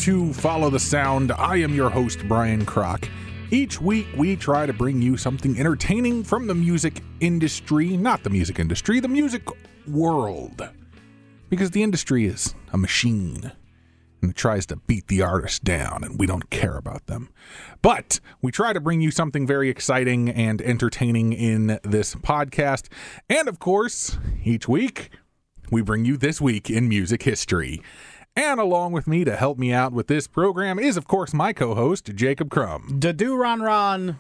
to Follow the Sound. I am your host, Brian Kroc. Each week, we try to bring you something entertaining from the music industry, not the music industry, the music world. Because the industry is a machine, and it tries to beat the artists down, and we don't care about them. But we try to bring you something very exciting and entertaining in this podcast. And of course, each week, we bring you This Week in Music History. And along with me to help me out with this program is, of course, my co-host, Jacob Crum. Da-do-ron-ron.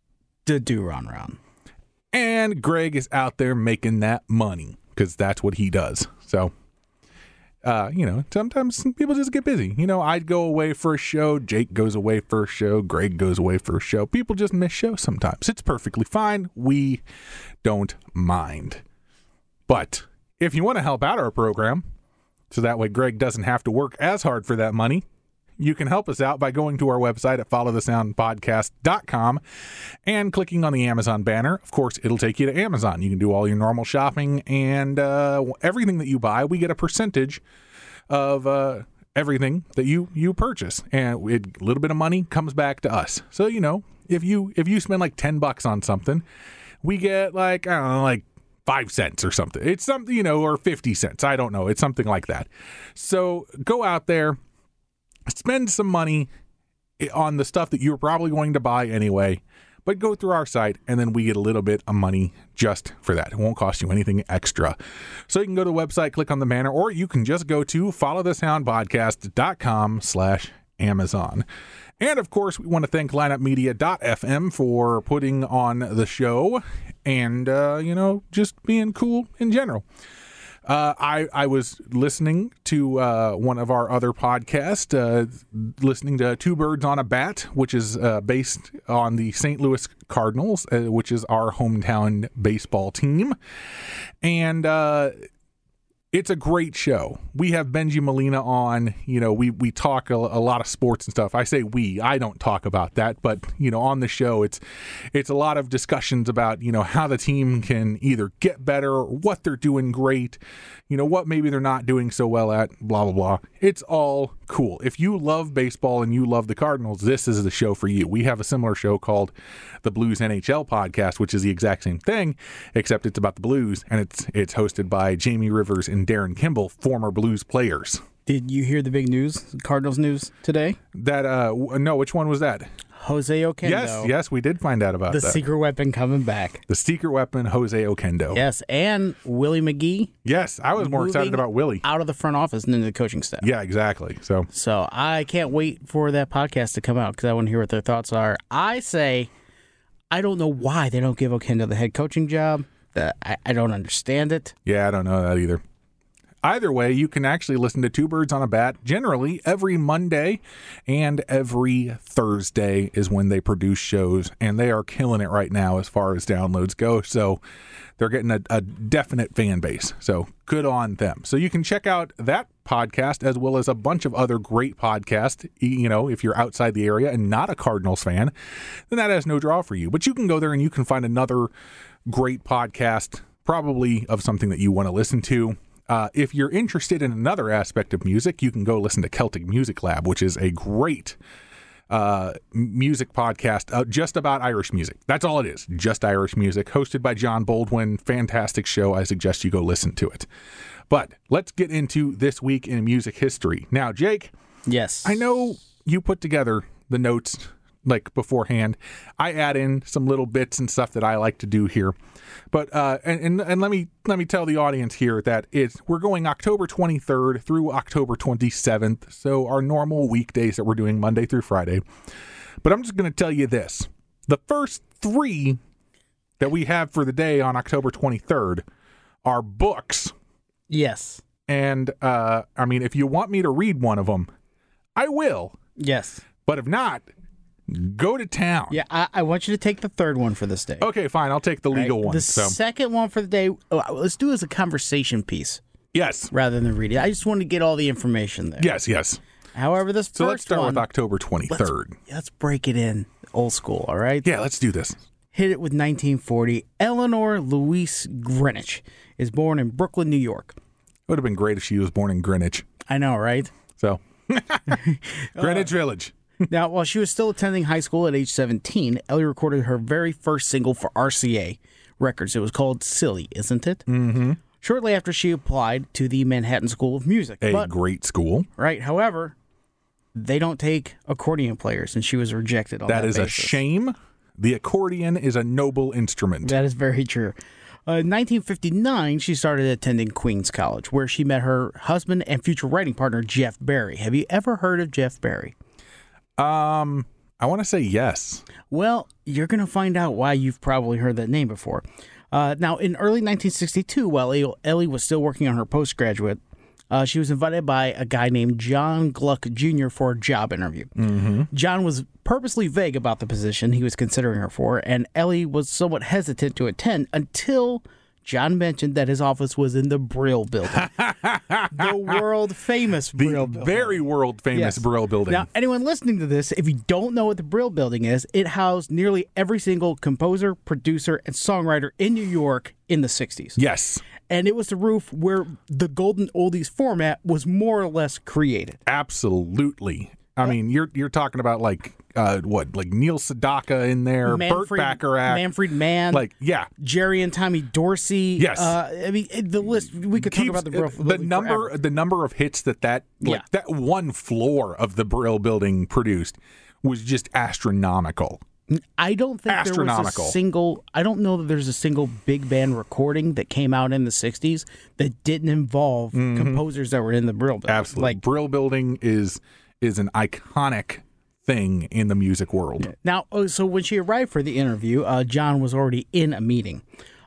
And Greg is out there making that money, because that's what he does. So, sometimes people just get busy. I'd go away for a show, Jake goes away for a show, Greg goes away for a show. People just miss shows sometimes. It's perfectly fine. We don't mind. But if you want to help out our program, so that way Greg doesn't have to work as hard for that money, you can help us out by going to our website at followthesoundpodcast.com and clicking on the Amazon banner. Of course, it'll take you to Amazon. You can do all your normal shopping, and everything that you buy, we get a percentage of everything that you purchase. And a little bit of money comes back to us. So, if you spend like $10 on something, we get like 5 cents or something. It's something, or 50 cents. I don't know. It's something like that. So go out there, spend some money on the stuff that you're probably going to buy anyway, but go through our site, and then we get a little bit of money just for that. It won't cost you anything extra. So you can go to the website, click on the banner, or you can just go to followthesoundpodcast.com/Amazon. And of course, we want to thank lineupmedia.fm for putting on the show and, just being cool in general. I was listening to one of our other podcasts, listening to Two Birds on a Bat, which is based on the St. Louis Cardinals, which is our hometown baseball team. And it's a great show. We have Benji Molina on. We talk a lot of sports and stuff. I say I don't talk about that, but on the show, it's a lot of discussions about how the team can either get better, or what they're doing great, what maybe they're not doing so well at, blah blah blah. It's all cool. If you love baseball and you love the Cardinals, this is the show for you. We have a similar show called the Blues NHL Podcast, which is the exact same thing, except it's about the Blues, and it's hosted by Jamie Rivers and Darren Kimball, former Blues players. Did you hear the big news, Cardinals news today? No, which one was that? Jose Oquendo. Yes, we did find out about that. The secret weapon coming back. The secret weapon, Jose Oquendo. Yes, and Willie McGee. Yes, I was more excited about Willie. Out of the front office and into the coaching staff. Yeah, exactly. So I can't wait for that podcast to come out because I want to hear what their thoughts are. I say, I don't know why they don't give Oquendo the head coaching job. I don't understand it. Yeah, I don't know that either. Either way, you can actually listen to Two Birds on a Bat generally every Monday, and every Thursday is when they produce shows, and they are killing it right now as far as downloads go. So they're getting a definite fan base. So good on them. So you can check out that podcast as well as a bunch of other great podcasts. If you're outside the area and not a Cardinals fan, then that has no draw for you. But you can go there and you can find another great podcast, probably of something that you want to listen to. If you're interested in another aspect of music, you can go listen to Celtic Music Lab, which is a great music podcast just about Irish music. That's all it is, just Irish music, hosted by John Baldwin. Fantastic show. I suggest you go listen to it. But let's get into This Week in Music History. Now, Jake. Yes. I know you put together the notes beforehand. I add in some little bits and stuff that I like to do here. But and let me tell the audience here that we're going October 23rd through October 27th. So our normal weekdays that we're doing Monday through Friday. But I'm just going to tell you this. The first 3 that we have for the day on October 23rd are books. Yes. And if you want me to read one of them, I will. Yes. But if not, go to town. Yeah, I want you to take the third one for this day. Okay, fine. I'll take the legal one. The second one for the day, let's do it as a conversation piece. Yes. Rather than reading. I just want to get all the information there. Yes. However, this first one... So let's start with October 23rd. Let's break it in old school, all right? Yeah, let's do this. Hit it with 1940. Eleanor Louise Greenwich is born in Brooklyn, New York. It would have been great if she was born in Greenwich. I know, right? So... Greenwich Village. Now, while she was still attending high school at age 17, Ellie recorded her very first single for RCA Records. It was called Silly, Isn't It? Mm-hmm. Shortly after she applied to the Manhattan School of Music. A great school. Right. However, they don't take accordion players, and she was rejected on that That is basis. a shame. The accordion is a noble instrument. That is very true. In 1959, she started attending Queens College, where she met her husband and future writing partner, Jeff Barry. Have you ever heard of Jeff Barry? I want to say yes. Well, you're going to find out why you've probably heard that name before. Now, in early 1962, while Ellie was still working on her postgraduate, she was invited by a guy named John Gluck Jr. for a job interview. Mm-hmm. John was purposely vague about the position he was considering her for, and Ellie was somewhat hesitant to attend until John mentioned that his office was in the Brill Building. The world-famous Brill Building. Very world-famous Yes. Brill Building. Now, anyone listening to this, if you don't know what the Brill Building is, it housed nearly every single composer, producer, and songwriter in New York in the 60s. Yes. And it was the roof where the Golden Oldies format was more or less created. Absolutely. I mean, you're talking about like Neil Sedaka in there, Burt Bacharach, Manfred Mann, yeah, Jerry and Tommy Dorsey. Yes. I mean, the list, we could talk about the Brill Building forever. The number of hits that one floor of the Brill Building produced was just astronomical. I don't think there was a single. I don't know that there's a single big band recording that came out in the '60s that didn't involve composers that were in the Brill Building. Absolutely, Brill Building is an iconic thing in the music world. Now, so when she arrived for the interview, John was already in a meeting.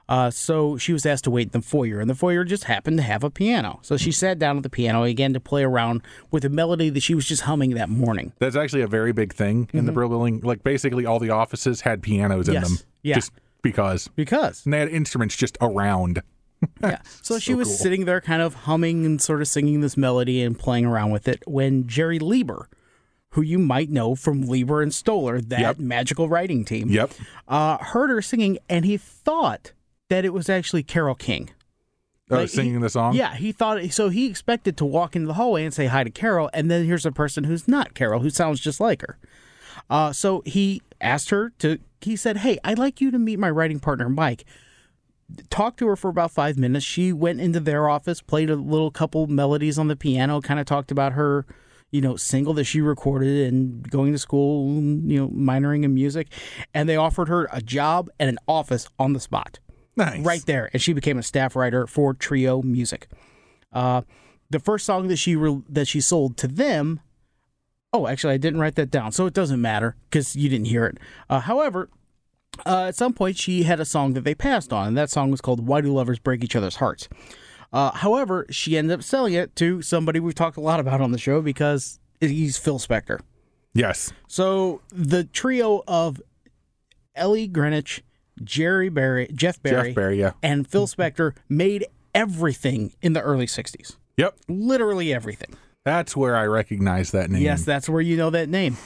So she was asked to wait in the foyer, and the foyer just happened to have a piano. So she sat down at the piano again to play around with a melody that she was just humming that morning. That's actually a very big thing in the Brill Building. Like, basically all the offices had pianos in them. Yeah. Just because. Because. And they had instruments just around. Yeah. So she was sitting there kind of humming and sort of singing this melody and playing around with it when Jerry Lieber, who you might know from Lieber and Stoller, that magical writing team, heard her singing, and he thought that it was actually Carole King. Singing the song? Yeah, he thought so. He expected to walk into the hallway and say hi to Carole, and then here's a person who's not Carole, who sounds just like her. So he asked her to. He said, "Hey, I'd like you to meet my writing partner, Mike." Talked to her for about 5 minutes. She went into their office, played a little couple melodies on the piano, kind of talked about her, single that she recorded and going to school, minoring in music, and they offered her a job and an office on the spot. Nice. Right there. And she became a staff writer for Trio Music. The first song that she sold to them, actually, I didn't write that down, so it doesn't matter because you didn't hear it. However, at some point, she had a song that they passed on, and that song was called Why Do Lovers Break Each Other's Hearts? However, she ended up selling it to somebody we've talked a lot about on the show because he's Phil Spector. Yes. So the trio of Ellie Greenwich, Jeff Barry, and Phil Spector made everything in the early 60s. Yep. Literally everything. That's where I recognize that name. Yes, that's where you know that name.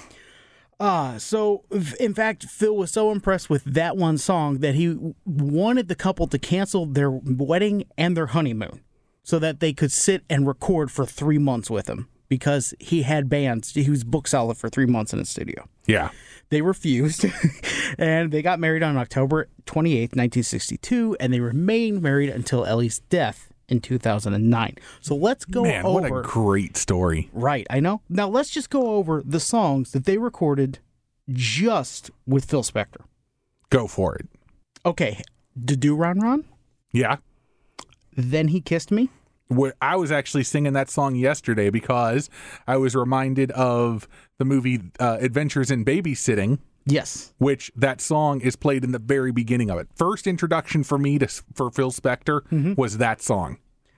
So, in fact, Phil was so impressed with that one song that he wanted the couple to cancel their wedding and their honeymoon so that they could sit and record for 3 months with him because he had bands. He was book solid for 3 months in the studio. Yeah. They refused, and they got married on October 28th, 1962, and they remained married until Ellie's death in 2009. So let's go over... Man, what a great story. Right, I know. Now let's just go over the songs that they recorded just with Phil Spector. Go for it. Okay, Do Ron Ron? Yeah. Then He Kissed Me? I was actually singing that song yesterday because I was reminded of the movie Adventures in Babysitting. Yes. Which that song is played in the very beginning of it. First introduction for me for Phil Spector was that song.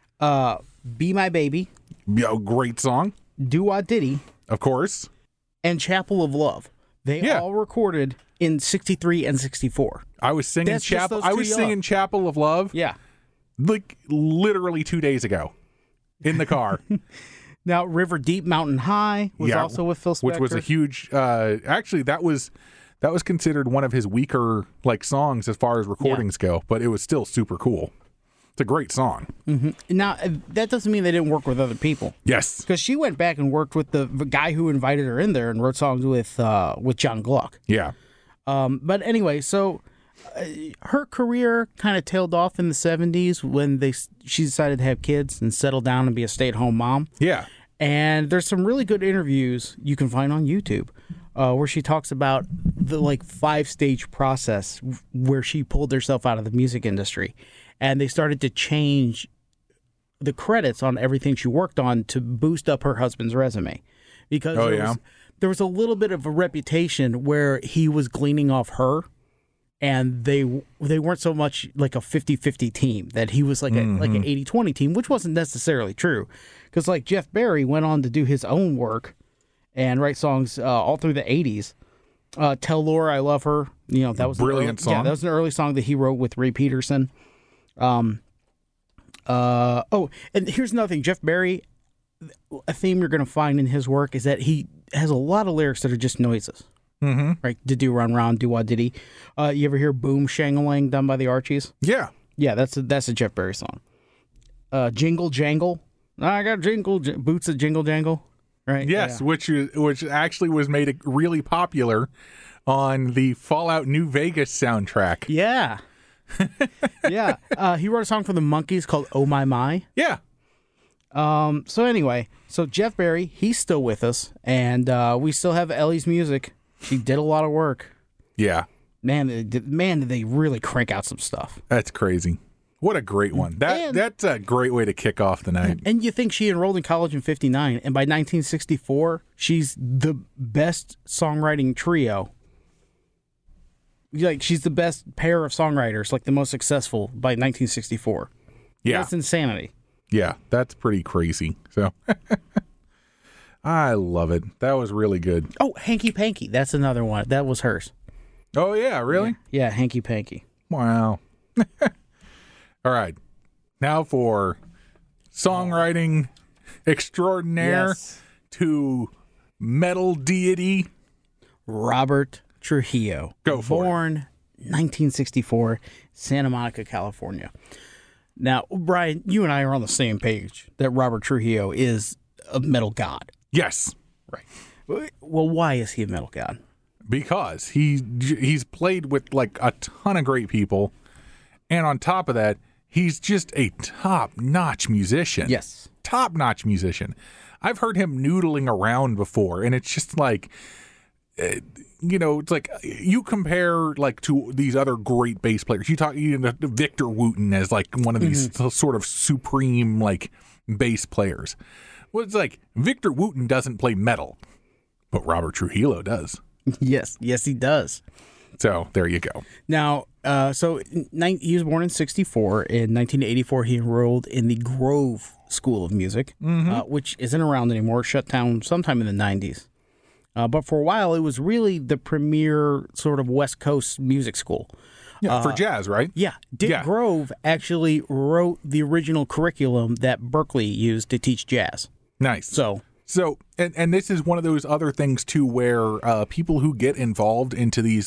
Be My Baby. Great song. Do Wah Diddy. Of course. And Chapel of Love. They all recorded in 63 and 64. I was singing singing Chapel of Love. Yeah. Like literally 2 days ago in the car. Now, River Deep Mountain High was also with Phil Spector. Which was a huge, actually that was considered one of his weaker songs as far as recordings go, but it was still super cool. It's a great song. Now, that doesn't mean they didn't work with other people. Yes. Because she went back and worked with the guy who invited her in there and wrote songs with John Gluck. Yeah. But anyway, so her career kind of tailed off in the 70s when she decided to have kids and settle down and be a stay-at-home mom. Yeah. And there's some really good interviews you can find on YouTube where she talks about the 5-stage process where she pulled herself out of the music industry. And they started to change the credits on everything she worked on to boost up her husband's resume. Because there was a little bit of a reputation where he was gleaning off her, and they weren't so much like a 50-50 team, that he was like an 80-20 team, which wasn't necessarily true. Because Jeff Berry went on to do his own work and write songs all through the 80s. Tell Laura I Love Her. That was brilliant song. Yeah, that was an early song that he wrote with Ray Peterson. And here's another thing. Jeff Berry, a theme you're going to find in his work is that he has a lot of lyrics that are just noises. Mm-hmm. Right? Did do run round, do wah diddy. You ever hear Boom Shangalang done by the Archies? Yeah. Yeah, that's a Jeff Berry song. Jingle Jangle. I got boots that jingle jangle. Right? Yes, yeah. which actually was made really popular on the Fallout New Vegas soundtrack. Yeah. Yeah. He wrote a song for the Monkees called Oh My My. Yeah. So anyway, Jeff Berry, he's still with us, and we still have Ellie's music. She did a lot of work. Yeah. Man, did they really crank out some stuff. That's crazy. What a great one. That's a great way to kick off the night. And you think she enrolled in college in 59, and by 1964, she's the best songwriting trio. She's the best pair of songwriters, the most successful by 1964. Yeah. That's insanity. Yeah, that's pretty crazy. So I love it. That was really good. Oh, Hanky Panky. That's another one. That was hers. Oh, yeah, really? Yeah, Hanky Panky. Wow. All right. Now for songwriting extraordinaire to metal deity. Robert Trujillo. Go for it. Born 1964, Santa Monica, California. Now, Brian, you and I are on the same page that Robert Trujillo is a metal god. Yes. Right. Well, why is he a metal god? Because he's played with a ton of great people, and on top of that, he's just a top-notch musician. Yes. Top-notch musician. I've heard him noodling around before, and it's just it's like you compare to these other great bass players. You talk Victor Wooten as one of these sort of supreme bass players. Well, it's Victor Wooten doesn't play metal, but Robert Trujillo does. Yes, he does. So there you go. Now, he was born in 64. In 1984, he enrolled in the Grove School of Music, which isn't around anymore. Shut down sometime in the 90s. But for a while, it was really the premier sort of West Coast music school. Yeah, for jazz, right? Yeah. Dick Grove actually wrote the original curriculum that Berkeley used to teach jazz. Nice. So and this is one of those other things too, where people who get involved into these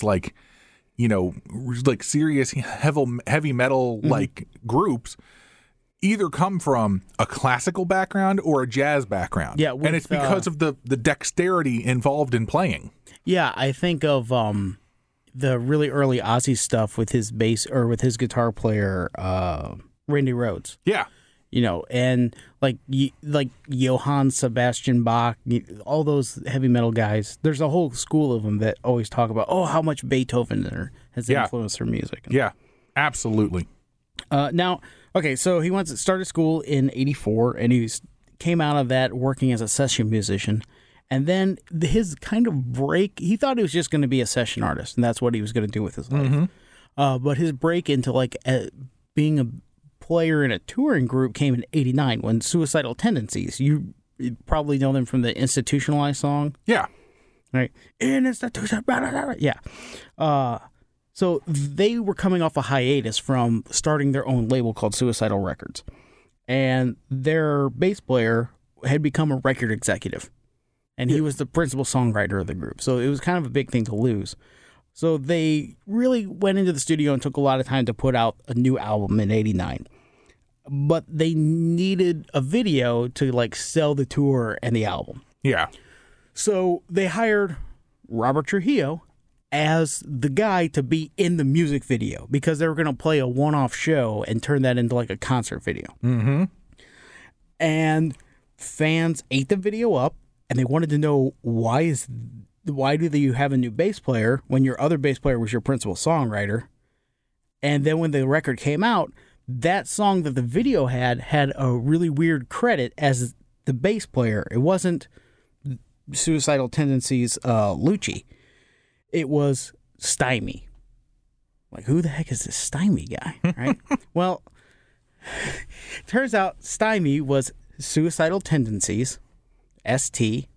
serious heavy metal groups either come from a classical background or a jazz background. Yeah, and it's because of the dexterity involved in playing. Yeah, I think of the really early Ozzy stuff with his bass or with his guitar player Randy Rhoads. Yeah. And Johann Sebastian Bach, all those heavy metal guys. There's a whole school of them that always talk about how much Beethoven has influenced their music. Yeah, absolutely. Now, okay, so he started school in '84, and he came out of that working as a session musician. And then his kind of break, he thought he was just going to be a session artist, and that's what he was going to do with his life. But his break into being a player in a touring group came in '89 when Suicidal Tendencies. You probably know them from the Institutionalized song. Yeah. Right. Institution. Yeah. So they were coming off a hiatus from starting their own label called Suicidal Records. And their bass player had become a record executive. And he was the principal songwriter of the group. So it was kind of a big thing to lose. So they really went into the studio and took a lot of time to put out a new album in '89. but they needed a video to like sell the tour and the album. Yeah. So they hired Robert Trujillo as the guy to be in the music video because they were going to play a one-off show and turn that into like a concert video. Mm-hmm. And fans ate the video up, and they wanted to know why do you have a new bass player when your other bass player was your principal songwriter? And then when the record came out, that song that the video had a really weird credit as the bass player. It wasn't Suicidal Tendencies Lucci. It was Stymie. Like, who the heck is this Stymie guy, right? Well, turns out Stymie was Suicidal Tendencies, ST,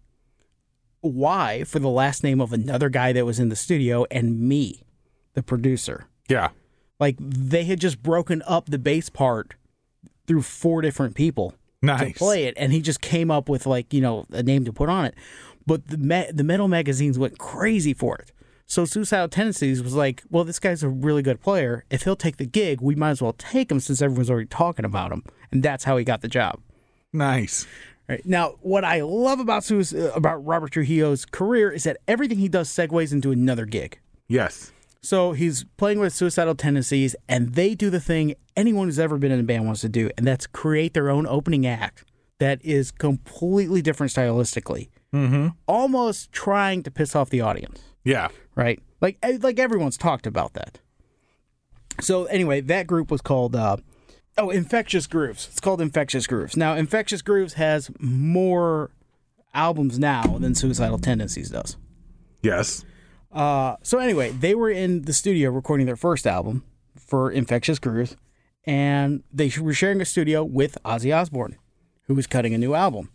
Y for the last name of another guy that was in the studio, and me, the producer. Yeah. Like, they had just broken up the bass part through 4 different people Nice. to play it, and he just came up with, like, you know, a name to put on it. But the metal magazines went crazy for it. So Suicidal Tendencies was like, well, this guy's a really good player. If he'll take the gig, we might as well take him since everyone's already talking about him. And that's how he got the job. Nice. Right. Now, what I love about Robert Trujillo's career is that everything he does segues into another gig. Yes. So he's playing with Suicidal Tendencies, and they do the thing anyone who's ever been in a band wants to do, and that's create their own opening act that is completely different stylistically. Mm-hmm. Almost trying to piss off the audience. Yeah. Right? Like everyone's talked about that. So anyway, that group was called Infectious Grooves. It's called Infectious Grooves. Now, Infectious Grooves has more albums now than Suicidal Tendencies does. Yes. So anyway, they were in the studio recording their first album for Infectious Grooves, and they were sharing a studio with Ozzy Osbourne, who was cutting a new album.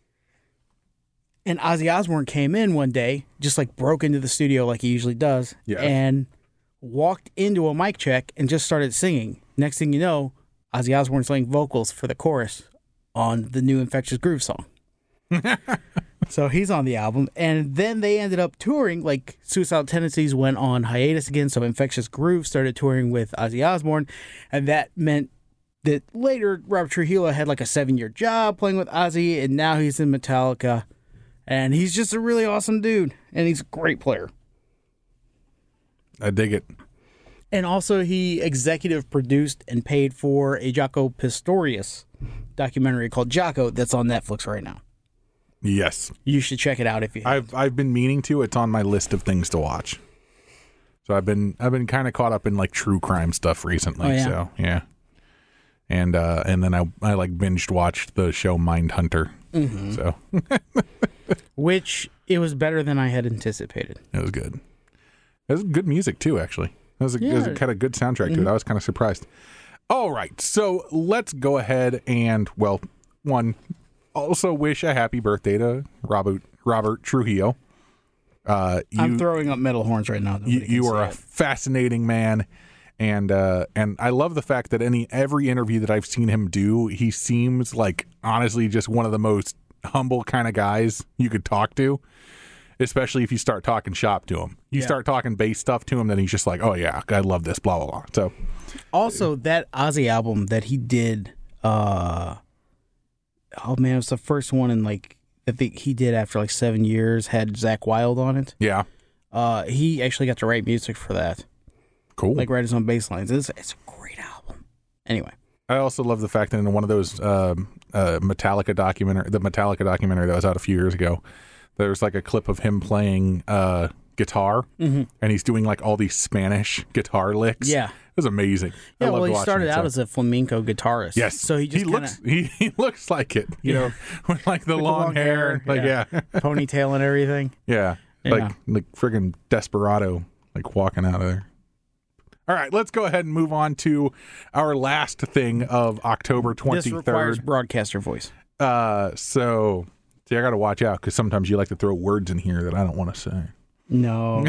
And Ozzy Osbourne came in one day, just like broke into the studio like he usually does, and walked into a mic check and just started singing. Next thing you know, Ozzy Osbourne's playing vocals for the chorus on the new Infectious Groove song. So he's on the album. And then they ended up touring, like Suicidal Tendencies went on hiatus again, so Infectious Groove started touring with Ozzy Osbourne, and that meant that later Robert Trujillo had like a 7-year job playing with Ozzy, and now he's in Metallica. And he's just a really awesome dude. And he's a great player. I dig it. And also he executive produced and paid for a Jaco Pastorius documentary called Jaco that's on Netflix right now. Yes. You should check it out if you haven't. I've been meaning to. It's on my list of things to watch. So I've been kind of caught up in like true crime stuff recently. Oh, yeah. So yeah. And then I like binged watched the show Mindhunter. Mm-hmm. So which it was better than I had anticipated. It was good. It was good music too, actually. It was kind of good soundtrack to it. I was kind of surprised. All right, so let's go ahead and also wish a happy birthday to Robert Trujillo. I'm throwing up metal horns right now. You are a fascinating man. And I love the fact that every interview that I've seen him do, he seems like honestly just one of the most humble kind of guys you could talk to, especially if you start talking shop to him. You start talking bass stuff to him, then he's just like, oh yeah, I love this, blah blah blah. So also that Ozzy album that he did, it was the first one in like I think he did after like 7 years, had Zakk Wylde on it. Yeah. He actually got to write music for that. Cool. Like write his own bass lines. It's a great album. Anyway. I also love the fact that in one of those Metallica documentary that was out a few years ago, there's like a clip of him playing guitar, and he's doing like all these Spanish guitar licks. Yeah. It was amazing. Yeah, well, he started out as a flamenco guitarist. Yes. So he looks like it, you know, with like the long hair. Like, ponytail and everything. Yeah. Like friggin' Desperado, like walking out of there. All right, let's go ahead and move on to our last thing of October 23rd. This requires broadcaster voice. So I got to watch out because sometimes you like to throw words in here that I don't want to say. No.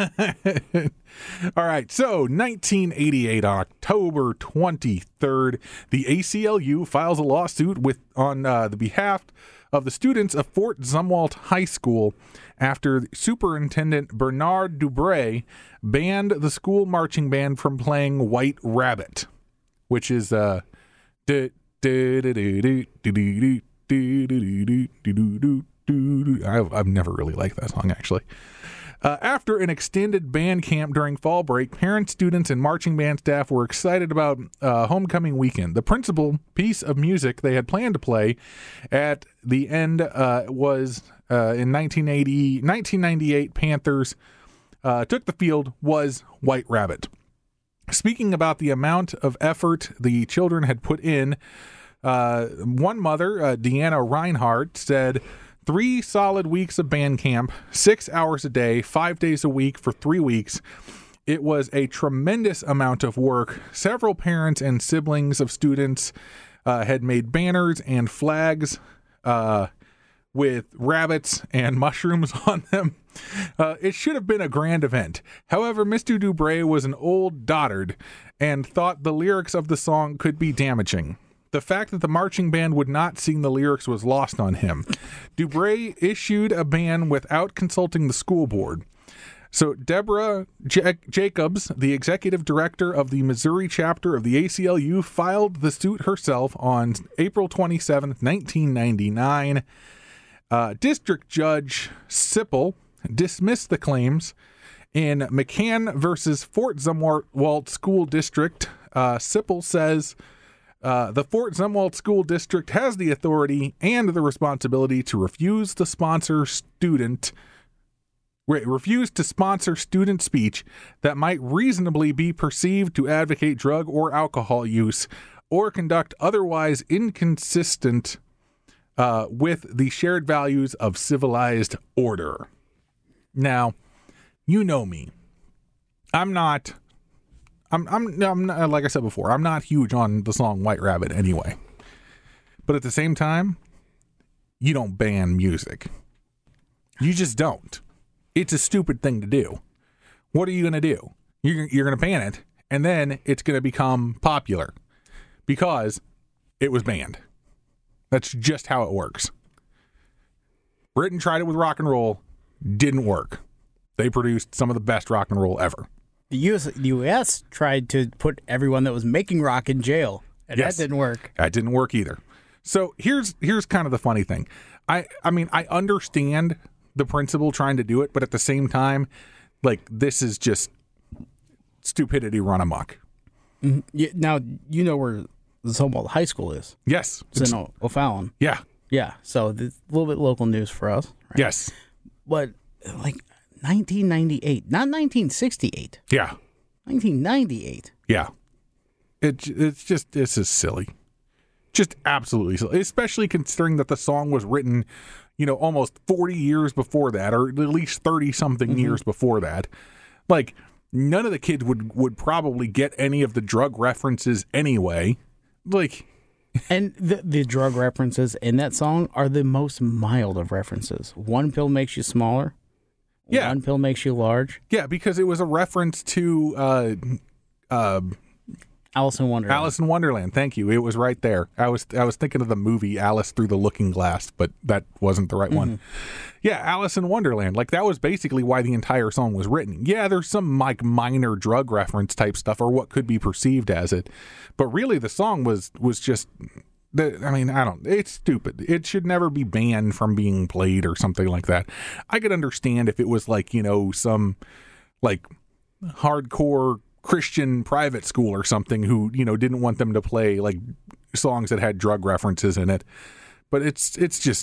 All right, so 1988, October 23rd, the ACLU files a lawsuit on the behalf of the students of Fort Zumwalt High School after Superintendent Bernard Dubray banned the school marching band from playing White Rabbit, which is I've never really liked that song, actually. After an extended band camp during fall break, parents, students, and marching band staff were excited about homecoming weekend. The principal piece of music they had planned to play at the end was in 1998 Panthers took the field was White Rabbit. Speaking about the amount of effort the children had put in, one mother, Deanna Reinhardt, said, 3 solid weeks of band camp, 6 hours a day, 5 days a week for 3 weeks. It was a tremendous amount of work. Several parents and siblings of students had made banners and flags with rabbits and mushrooms on them. It should have been a grand event. However, Mr. Dubray was an old dotard and thought the lyrics of the song could be damaging. The fact that the marching band would not sing the lyrics was lost on him. Dubray issued a ban without consulting the school board. So Deborah Jacobs, the executive director of the Missouri chapter of the ACLU, filed the suit herself on April 27, 1999. District Judge Sipple dismissed the claims in McCann versus Fort Zumwalt School District. Sipple says the Fort Zumwalt School District has the authority and the responsibility to refuse to sponsor student speech that might reasonably be perceived to advocate drug or alcohol use or conduct otherwise inconsistent with the shared values of civilized order. Now, you know me. I'm not, like I said before, I'm not huge on the song White Rabbit anyway. But at the same time, you don't ban music. You just don't. It's a stupid thing to do. What are you going to do? You're going to ban it, and then it's going to become popular because it was banned. That's just how it works. Britain tried it with rock and roll, didn't work. They produced some of the best rock and roll ever. The U.S. tried to put everyone that was making rock in jail, and Yes. that didn't work. That didn't work either. So here's kind of the funny thing. I mean, I understand the principle trying to do it, but at the same time, like, this is just stupidity run amok. Mm-hmm. Now, you know where the Zumwalt High School is. Yes. It's in O'Fallon. Yeah. Yeah, so it's a little bit local news for us. Right? Yes. But, like, 1998, not 1968. Yeah. 1998. Yeah. It's just silly. Just absolutely silly. Especially considering that the song was written, almost 40 years before that, or at least 30-something years before that. Like, none of the kids would probably get any of the drug references anyway. Like... And the drug references in that song are the most mild of references. One pill makes you smaller. Yeah. One pill makes you large. Yeah, because it was a reference to Alice in Wonderland. Alice in Wonderland. Thank you. It was right there. I was thinking of the movie Alice Through the Looking Glass, but that wasn't the right one. Yeah, Alice in Wonderland. Like, that was basically why the entire song was written. Yeah, there's some like minor drug reference type stuff, or what could be perceived as it, but really the song was just. It's stupid. It should never be banned from being played or something like that. I could understand if it was like, some like hardcore Christian private school or something who, didn't want them to play like songs that had drug references in it. But it's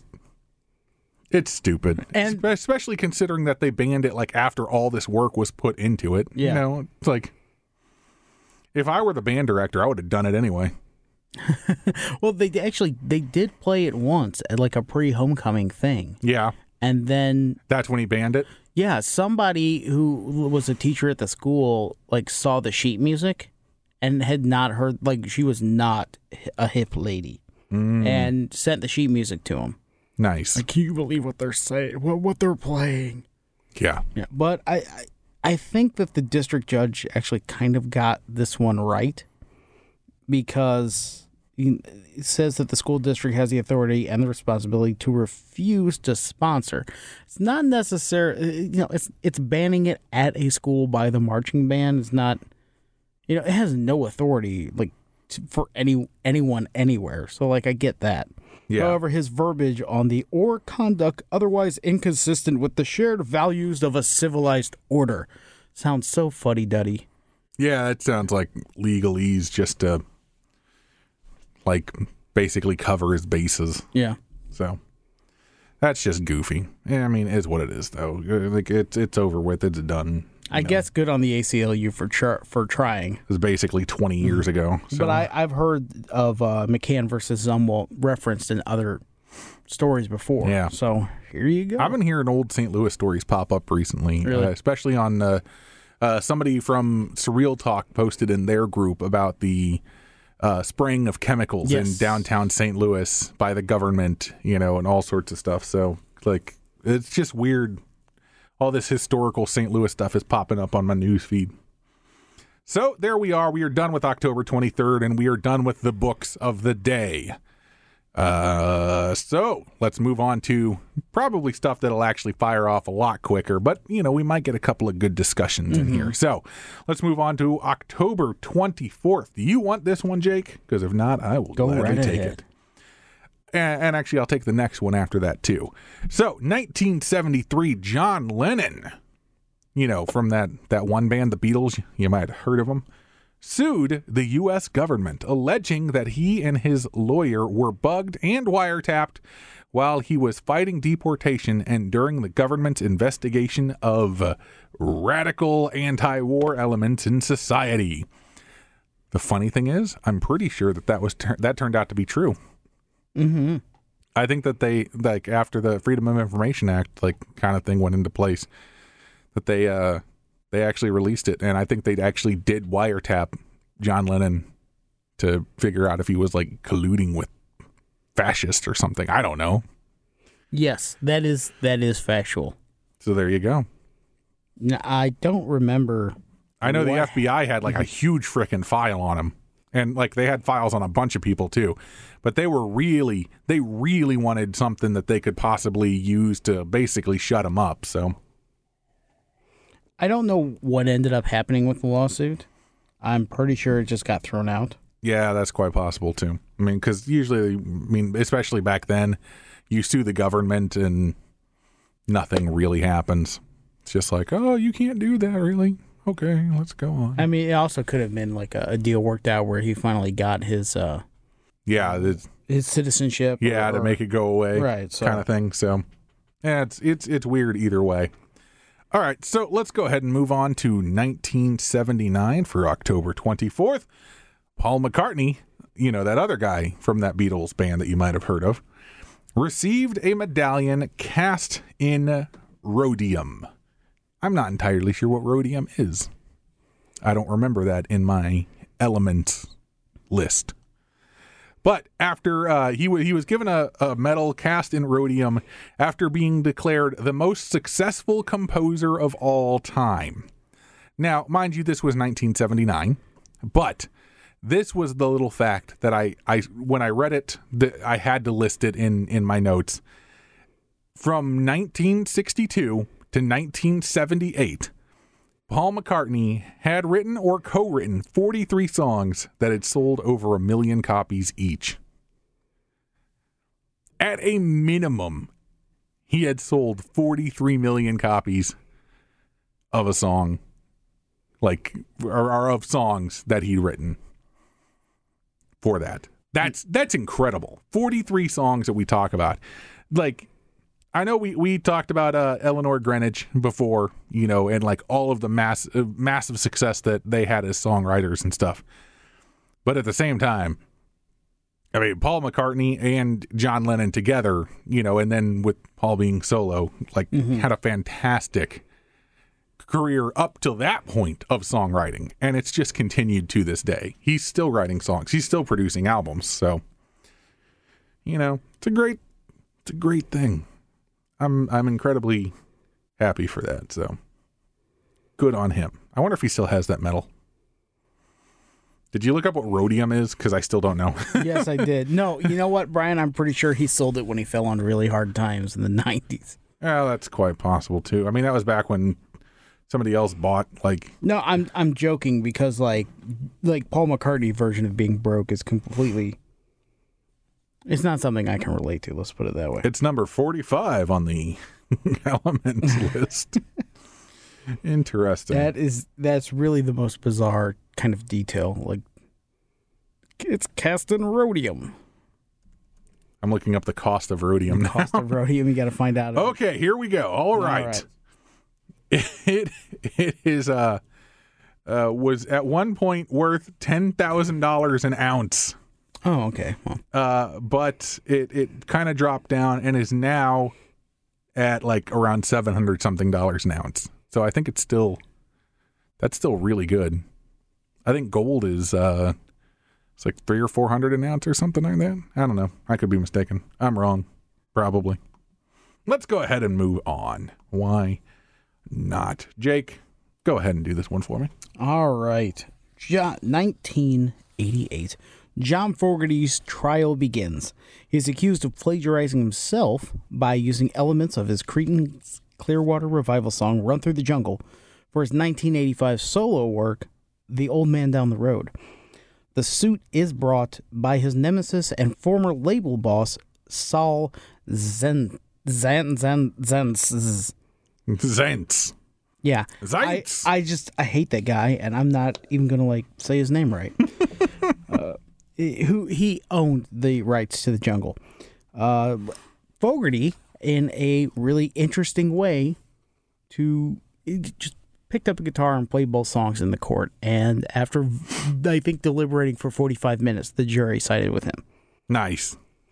stupid. And especially considering that they banned it like after all this work was put into it. Yeah. It's like, if I were the band director, I would have done it anyway. Well, they did play it once at like a pre-homecoming thing. Yeah. And then that's when he banned it? Yeah, somebody who was a teacher at the school like saw the sheet music and had not heard, like, she was not a hip lady, and sent the sheet music to him. Nice. Like, can you believe what they're saying? What they're playing? Yeah. Yeah. But I think that the district judge actually kind of got this one right, because it says that the school district has the authority and the responsibility to refuse to sponsor. It's not necessary, it's banning it at a school by the marching band. It's not, it has no authority, like, for anyone anywhere. So, like, I get that. Yeah. However, his verbiage on the or conduct otherwise inconsistent with the shared values of a civilized order sounds so fuddy-duddy. Yeah, it sounds like legalese just to, like, basically cover his bases. Yeah. So that's just goofy. Yeah, I mean, it is what it is, though. Like, it's over with. It's done. I guess good on the ACLU for trying. It was basically 20 years ago. So. But I've heard of McCann versus Zumwalt referenced in other stories before. Yeah. So here you go. I've been hearing old St. Louis stories pop up recently, Really? Especially on somebody from Surreal Talk posted in their group about the spraying of chemicals in downtown St. Louis by the government, and all sorts of stuff. So, like, it's just weird. All this historical St. Louis stuff is popping up on my news feed. So there we are. We are done with October 23rd, and we are done with the books of the day. So let's move on to probably stuff that'll actually fire off a lot quicker, but, we might get a couple of good discussions in here. So let's move on to October 24th. Do you want this one, Jake? Because if not, I will gladly take it. And actually, I'll take the next one after that, too. So, 1973, John Lennon, from that one band, the Beatles, you might have heard of them, sued the U.S. government, alleging that he and his lawyer were bugged and wiretapped while he was fighting deportation and during the government's investigation of radical anti-war elements in society. The funny thing is, I'm pretty sure that turned out to be true. Mm-hmm. I think that they, like, after the Freedom of Information Act, like, kind of thing went into place, that they actually released it, and I think they actually did wiretap John Lennon to figure out if he was, like, colluding with fascists or something. I don't know. Yes, that is factual. So there you go. Now, I don't remember. I know the FBI had, like, a huge frickin' file on him. And, like, they had files on a bunch of people, too. But they really wanted something that they could possibly use to basically shut him up, so. I don't know what ended up happening with the lawsuit. I'm pretty sure it just got thrown out. Yeah, that's quite possible, too. I mean, because usually, especially back then, you sue the government and nothing really happens. It's just like, oh, you can't do that, really? Okay, let's go on. I mean, it also could have been like a deal worked out where he finally got his his citizenship. Yeah, to make it go away, right? So. Kind of thing. So, yeah, it's weird either way. All right, so let's go ahead and move on to 1979 for October 24th. Paul McCartney, that other guy from that Beatles band that you might have heard of, received a medallion cast in rhodium. I'm not entirely sure what rhodium is. I don't remember that in my elements list. But after he was given a medal cast in rhodium after being declared the most successful composer of all time. Now, mind you, this was 1979, but this was the little fact that I when I read it, I had to list it in my notes. From 1962 to 1978, Paul McCartney had written or co-written 43 songs that had sold over 1 million copies each. At a minimum, he had sold 43 million copies of a song, or of songs that he'd written for that. That's incredible. 43 songs that we talk about. Like, I know we talked about Eleanor Greenwich before, and like all of the massive success that they had as songwriters and stuff. But at the same time, I mean, Paul McCartney and John Lennon together, and then with Paul being solo, had a fantastic career up till that point of songwriting. And it's just continued to this day. He's still writing songs. He's still producing albums. So, it's a great thing. I'm incredibly happy for that. So good on him. I wonder if he still has that medal. Did you look up what rhodium is? Because I still don't know. Yes, I did. No, you know what, Brian? I'm pretty sure he sold it when he fell on really hard times in the 90s. Yeah, that's quite possible, too. I mean, that was back when somebody else bought. Like, No, I'm joking because like Paul McCartney version of being broke is completely. It's not something I can relate to. Let's put it that way. it's number 45 on the Elements list. Interesting. That's really the most bizarre kind of detail. Like, it's cast in rhodium. I'm looking up the cost of rhodium now. Cost of rhodium, you got to find out. Okay, here we go. All right. It is was at one point worth $10,000 an ounce. Oh, okay. Well, But it kind of dropped down and is now at like around $700 something an ounce. So I think that's still really good. I think gold is it's like $300 or $400 an ounce or something like that. I don't know. I could be mistaken. I'm wrong, probably. Let's go ahead and move on. Why not? Jake, go ahead and do this one for me. all right. 1988. John Fogerty's trial begins. He's accused of plagiarizing himself by using elements of his Creedence Clearwater Revival song Run Through the Jungle for his 1985 solo work, The Old Man Down the Road. The suit is brought by his nemesis and former label boss, Saul Zaentz. Zaentz. Yeah. Zaentz. I hate that guy, and I'm not even going to, like, say his name right. Who he owned the rights to the jungle. Fogerty, in a really interesting way, just picked up a guitar and played both songs in the court. And after, I think, deliberating for 45 minutes, the jury sided with him. Nice.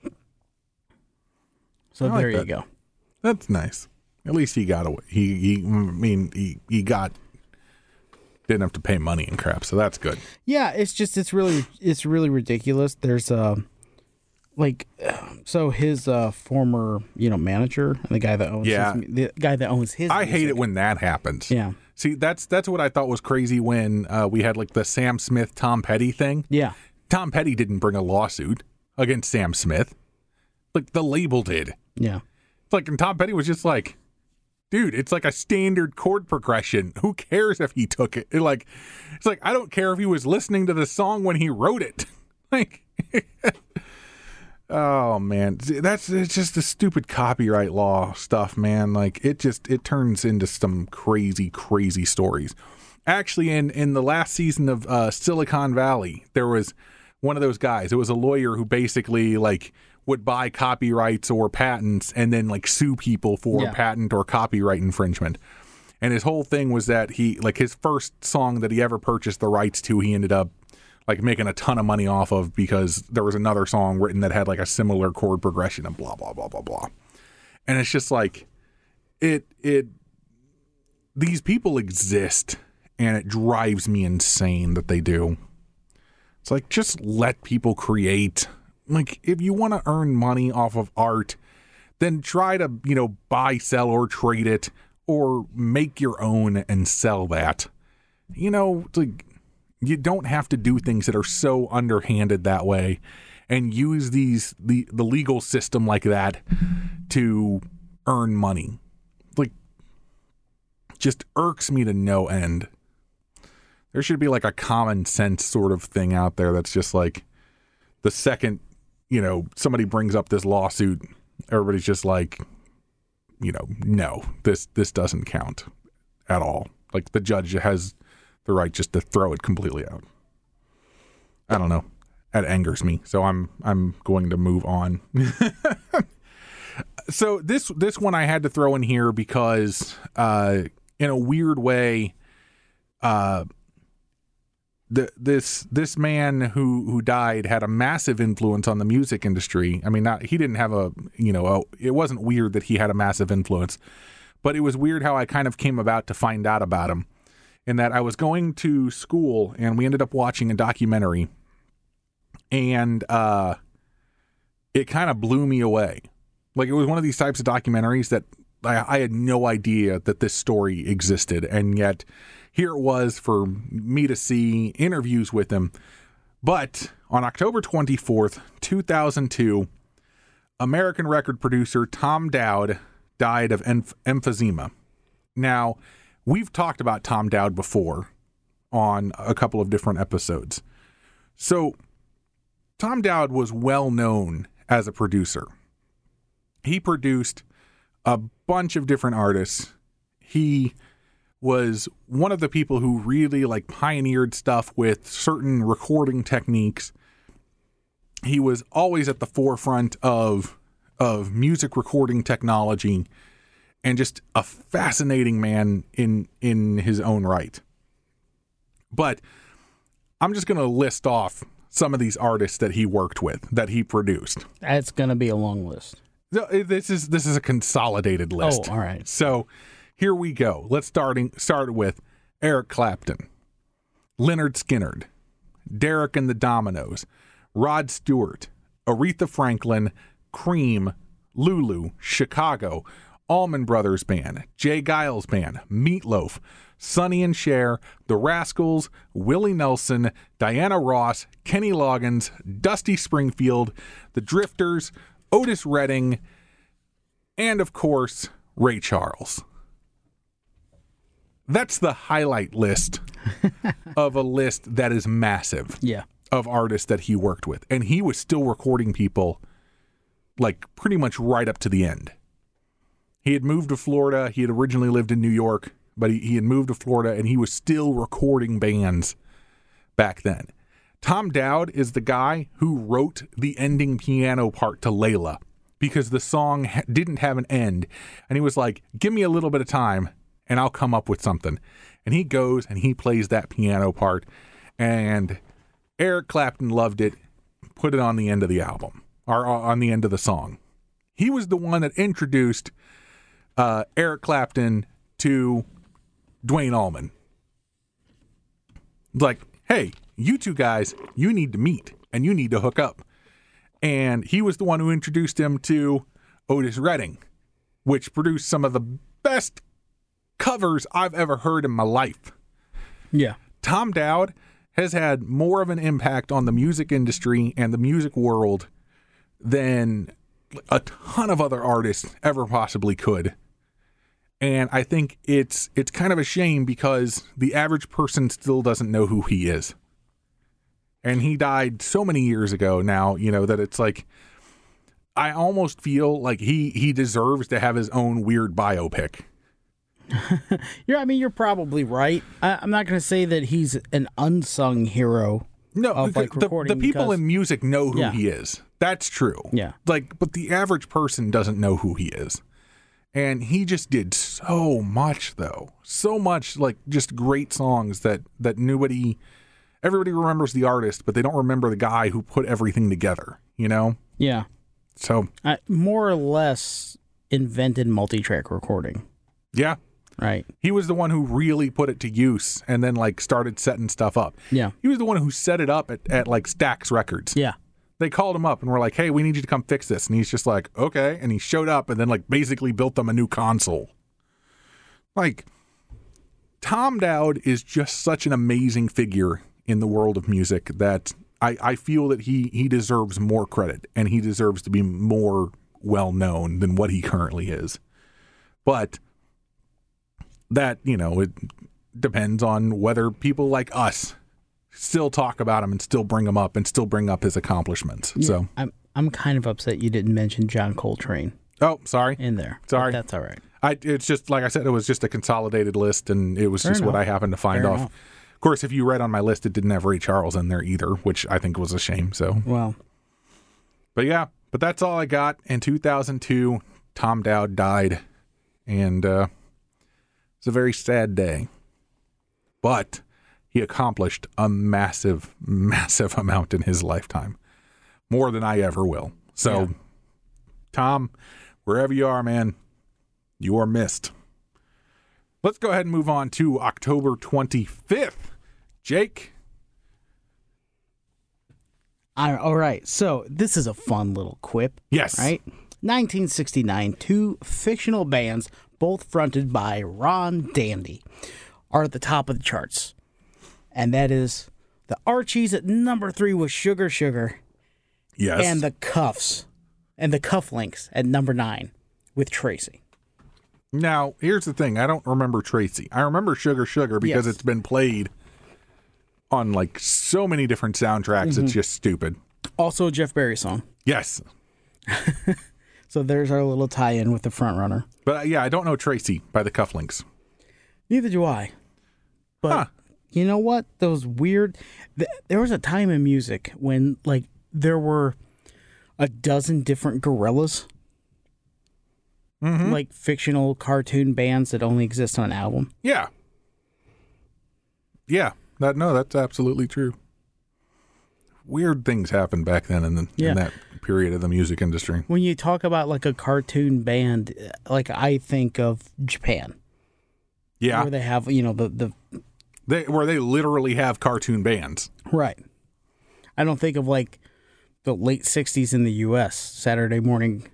So I there like you go. That's nice. At least he got away. He didn't have to pay money and crap, so that's good. Yeah, it's really ridiculous. There's so his former manager, the guy that owns his I music. hate it when that happens. Yeah. See, that's what I thought was crazy when we had like the Sam Smith Tom Petty thing. Yeah. Tom Petty didn't bring a lawsuit against Sam Smith. Like the label did. Yeah. It's like, and Tom Petty was just like, dude, it's like a standard chord progression. Who cares if he took it? It's like I don't care if he was listening to the song when he wrote it. Like, oh man, it's just the stupid copyright law stuff, man. Like it turns into some crazy stories. Actually, in the last season of Silicon Valley, there was one of those guys. It was a lawyer who basically like would buy copyrights or patents and then like sue people for patent or copyright infringement. And his whole thing was that he, like his first song that he ever purchased the rights to, he ended up like making a ton of money off of because there was another song written that had like a similar chord progression and blah, blah, blah, blah, blah. And it's just like these people exist and it drives me insane that they do. It's like, just let people create. Like, if you want to earn money off of art, then try to, buy, sell, or trade it, or make your own and sell that. It's like, you don't have to do things that are so underhanded that way and use the legal system like that to earn money. Like, just irks me to no end. There should be like a common sense sort of thing out there that's just like, the second somebody brings up this lawsuit, everybody's just like, no, this doesn't count at all. Like the judge has the right just to throw it completely out. I don't know. That angers me. So I'm going to move on. So this one I had to throw in here because in a weird way, this man who died had a massive influence on the music industry. I mean, he didn't have it wasn't weird that he had a massive influence, but it was weird how I kind of came about to find out about him. In that I was going to school and we ended up watching a documentary, and it kind of blew me away. Like, it was one of these types of documentaries that I had no idea that this story existed, and yet here it was for me to see interviews with him. But on October 24th, 2002, American record producer Tom Dowd died of emphysema. Now, we've talked about Tom Dowd before on a couple of different episodes. So Tom Dowd was well known as a producer. He produced a bunch of different artists. He was one of the people who really like pioneered stuff with certain recording techniques. He was always at the forefront of music recording technology, and just a fascinating man in his own right. But I'm just going to list off some of these artists that he worked with, that he produced. That's going to be a long list. This is a consolidated list. Oh, all right. So here we go. Let's start with Eric Clapton, Lynyrd Skynyrd, Derek and the Dominoes, Rod Stewart, Aretha Franklin, Cream, Lulu, Chicago, Allman Brothers Band, Jay Giles Band, Meatloaf, Sonny and Cher, The Rascals, Willie Nelson, Diana Ross, Kenny Loggins, Dusty Springfield, The Drifters, Otis Redding, and of course, Ray Charles. That's the highlight list of a list that is massive. Yeah. Of artists that he worked with. And he was still recording people like pretty much right up to the end. He had moved to Florida. He had originally lived in New York, but he had moved to Florida, and he was still recording bands back then. Tom Dowd is the guy who wrote the ending piano part to Layla because the song didn't have an end. And he was like, give me a little bit of time and I'll come up with something. And he goes and he plays that piano part, and Eric Clapton loved it, put it on the end of the album, or on the end of the song. He was the one that introduced Eric Clapton to Duane Allman. Like, hey, you two guys, you need to meet and you need to hook up. And he was the one who introduced him to Otis Redding, which produced some of the best covers I've ever heard in my life. Yeah. Tom Dowd has had more of an impact on the music industry and the music world than a ton of other artists ever possibly could. And I think it's kind of a shame because the average person still doesn't know who he is. And he died so many years ago now, that it's like, I almost feel like he deserves to have his own weird biopic. You're probably right. I'm not going to say that he's an unsung hero. No, of, like, the people in music know who he is. That's true. Yeah. But the average person doesn't know who he is. And he just did so much, though. So much, just great songs that everybody remembers the artist, but they don't remember the guy who put everything together, Yeah. So. More or less invented multi-track recording. Yeah. Right. He was the one who really put it to use and then started setting stuff up. Yeah. He was the one who set it up at Stax Records. Yeah. They called him up and were like, hey, we need you to come fix this. And he's just like, okay. And he showed up and then basically built them a new console. Tom Dowd is just such an amazing figure in the world of music that I feel that he deserves more credit and he deserves to be more well known than what he currently is. But that, it depends on whether people like us still talk about him and still bring him up and still bring up his accomplishments. Yeah, so I'm kind of upset you didn't mention John Coltrane. Oh, sorry. In there. Sorry. But that's all right. It's just, like I said, it was just a consolidated list, and it was Fair just enough. What I happened to find Fair off. Enough. Of course, if you read on my list, it didn't have Ray Charles in there either, which I think was a shame. So, well, but that's all I got. In 2002, Tom Dowd died, and it's a very sad day. But he accomplished a massive, massive amount in his lifetime, more than I ever will. So, Tom, wherever you are, man, you are missed. Let's go ahead and move on to October 25th. Jake? All right. So this is a fun little quip. Yes. Right? 1969, two fictional bands, both fronted by Ron Dandy, are at the top of the charts. And that is the Archies at number 3 with Sugar Sugar. Yes. And the Cuffs and the Cufflinks at number 9 with Tracy. Now, here's the thing. I don't remember Tracy. I remember Sugar Sugar because Yes. it's been played on like so many different soundtracks. It's just stupid. Also a Jeff Berry song. Yes. So there's our little tie-in with the front runner. But yeah, I don't know Tracy by the Cufflinks. Neither do I. But you know what? Those weird... there was a time in music when, like, there were a dozen different gorillas. Like fictional cartoon bands that only exist on an album. Yeah. Yeah. That's absolutely true. Weird things happened back then in that period of the music industry. When you talk about, like, a cartoon band, like, I think of Japan. Yeah. Where they have, you know, Where they literally have cartoon bands. Right. I don't think of, like, the late 60s in the U.S. Saturday morning.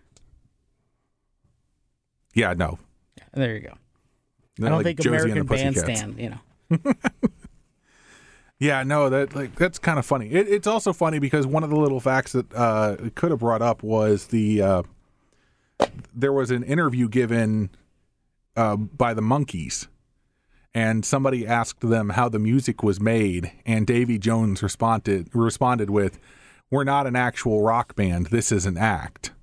Yeah, no. There you go. They're I don't like think Josie and American the Pussycats. Bandstand, you know. Yeah, no, that's kind of funny. It's also funny because one of the little facts that could have brought up was there was an interview given by the Monkees, and somebody asked them how the music was made, and Davy Jones responded with, "We're not an actual rock band. This is an act."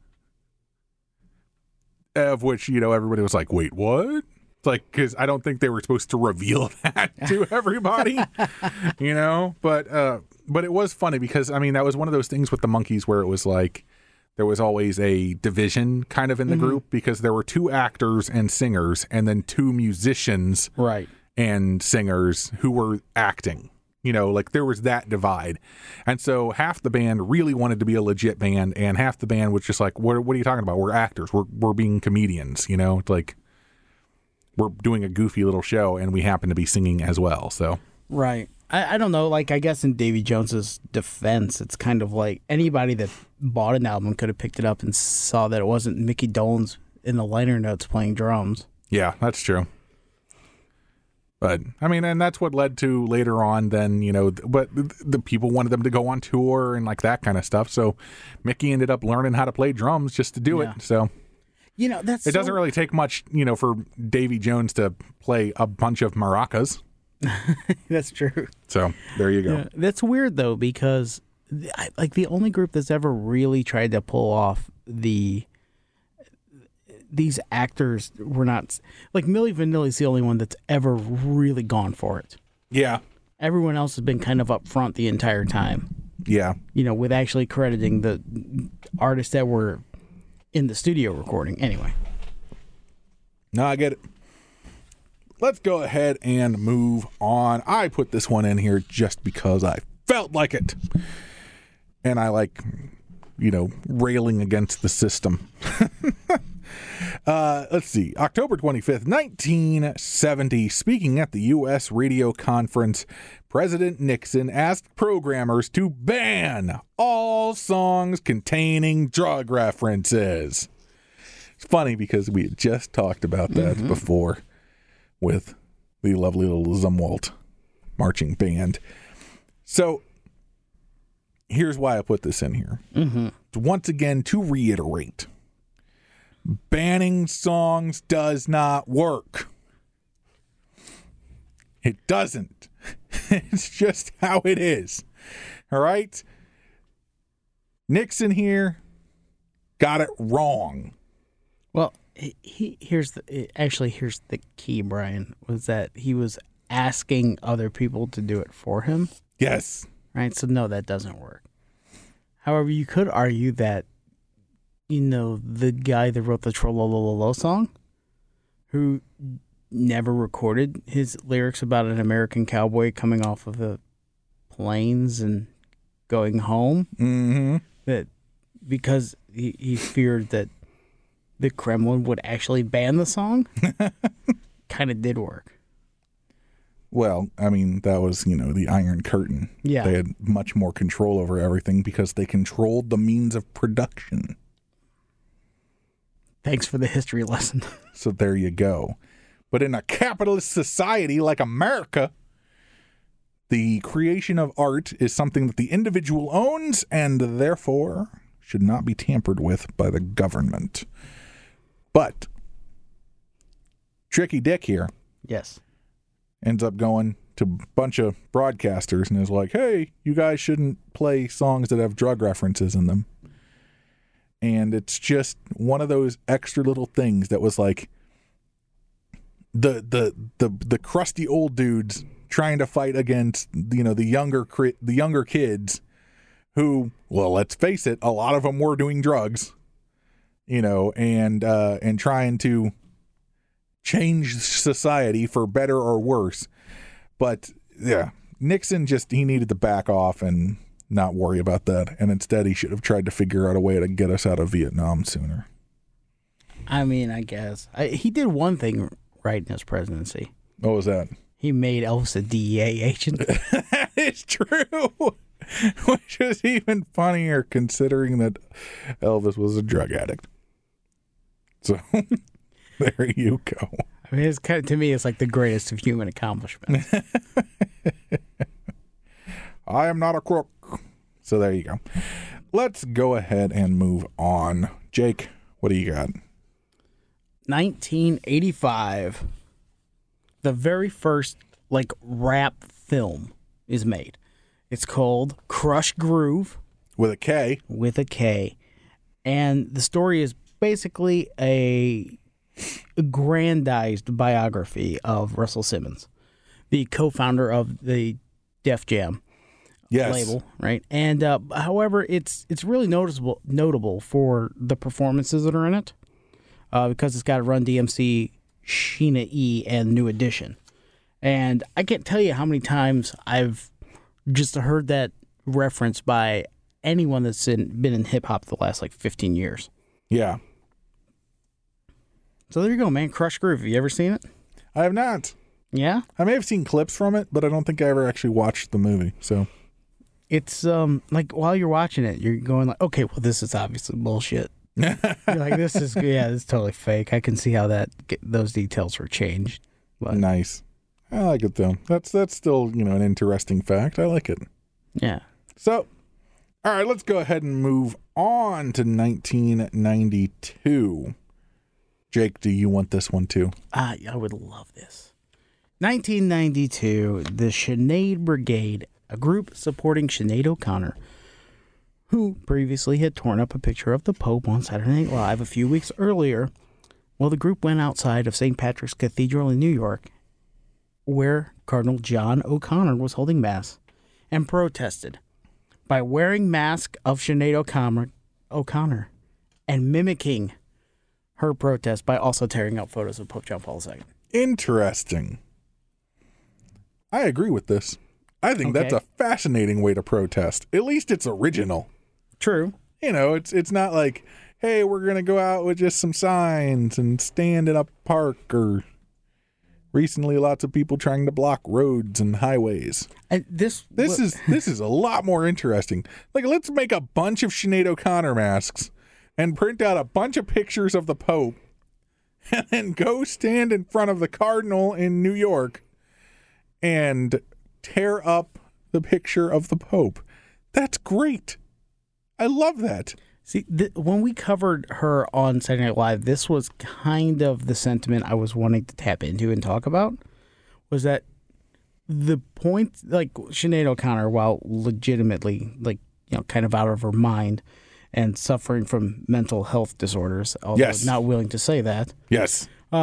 Of which, you know, everybody was like, "Wait, what?" It's like, because I don't think they were supposed to reveal that to everybody, you know. But it was funny because, I mean, that was one of those things with the Monkees where it was like there was always a division kind of in the group because there were 2 actors and singers and then 2 musicians Right. and singers who were acting. You know, like there was that divide. And so half the band really wanted to be a legit band and half the band was just like, what are you talking about? We're actors. We're being comedians, you know? It's like we're doing a goofy little show and we happen to be singing as well. So Right. I don't know. Like, I guess in Davy Jones's defense, it's kind of like anybody that bought an album could have picked it up and saw that it wasn't Mickey Dolenz in the liner notes playing drums. yeah, that's true. But, I mean, and that's what led to later on then, you know, but the people wanted them to go on tour and like that kind of stuff. So Mickey ended up learning how to play drums just to do Yeah. it. So You know, it doesn't really take much, you know, for Davy Jones to play a bunch of maracas. That's true. So there you go. Yeah, that's weird, though, because like the only group that's ever really tried to pull off these actors were not like Milli Vanilli's the only one that's ever really gone for it. Yeah. Everyone else has been kind of up front the entire time, Yeah. you know, with actually crediting the artists that were in the studio recording. Anyway. No, I get it. Let's go ahead and move on. I put this one in here just because I felt like it. And I like, you know, railing against the system. Let's see. October 25th, 1970. Speaking at the U.S. radio conference, President Nixon asked programmers to ban all songs containing drug references. It's funny because we had just talked about that before with the lovely little Zumwalt marching band. So here's why I put this in here. Once again, to reiterate, banning songs does not work. It doesn't. It's just how it is. All right? Nixon here got it wrong. Well, here's the key, Brian, was that he was asking other people to do it for him. Yes. Right? So, no, that doesn't work. However, you could argue that, you know, the guy that wrote the Trollolololo song, who never recorded his lyrics about an American cowboy coming off of the plains and going home, that because he feared that the Kremlin would actually ban the song, kind of did work. Well, I mean, that was, you know, the Iron Curtain. Yeah. They had much more control over everything because they controlled the means of production. Thanks for the history lesson. So there you go. But in a capitalist society like America, the creation of art is something that the individual owns and therefore should not be tampered with by the government. But Tricky Dick here Yes. ends up going to a bunch of broadcasters and is like, hey, you guys shouldn't play songs that have drug references in them. And it's just one of those extra little things that was like the crusty old dudes trying to fight against, you know, the younger kids who, well, let's face it, a lot of them were doing drugs, you know, and trying to change society for better or worse. But yeah, Nixon he needed to back off and not worry about that. And instead he should have tried to figure out a way to get us out of Vietnam sooner. I mean, I guess. He did one thing right in his presidency. What was that? He made Elvis a DEA agent. That is true. Which is even funnier considering that Elvis was a drug addict. So there you go. I mean, it's kind of, to me, it's like the greatest of human accomplishments. I am not a crook. So there you go. Let's go ahead and move on. Jake, what do you got? 1985. The very first, like, rap film is made. It's called Crush Groove. With a K. With a K. And the story is basically a aggrandized biography of Russell Simmons, the co-founder of the Def Jam label, right? And however, it's really notable for the performances that are in it, because it's got Run DMC, Sheena E, and New Edition. And I can't tell you how many times I've just heard that reference by anyone that's been in hip-hop the last, like, 15 years. Yeah. So there you go, man. Crush Groove. Have you ever seen it? I have not. Yeah? I may have seen clips from it, but I don't think I ever actually watched the movie. So it's like while you're watching it, you're going like, okay, well, this is obviously bullshit. You're like, this is totally fake. I can see how those details were changed. But, nice. I like it though. That's still, you know, an interesting fact. I like it. Yeah. So, all right, let's go ahead and move on to 1992. Jake, do you want this one too? I would love this. 1992, the Sinead Brigade, a group supporting Sinead O'Connor, who previously had torn up a picture of the Pope on Saturday Night Live a few weeks earlier. Well, the group went outside of St. Patrick's Cathedral in New York, where Cardinal John O'Connor was holding Mass, and protested by wearing masks of Sinead O'Connor and mimicking her protest by also tearing up photos of Pope John Paul II. Interesting. I agree with this. I think that's a fascinating way to protest. At least it's original. True. You know, it's not like, hey, we're going to go out with just some signs and stand in a park, or recently lots of people trying to block roads and highways. And this is a lot more interesting. Like, let's make a bunch of Sinead O'Connor masks and print out a bunch of pictures of the Pope and then go stand in front of the Cardinal in New York and tear up the picture of the Pope. That's great. I love that. See, when we covered her on Saturday Night Live, this was kind of the sentiment I was wanting to tap into and talk about, was that the point, like, Sinead O'Connor, while legitimately, like, you know, kind of out of her mind and suffering from mental health disorders, although not willing to say that. Yes.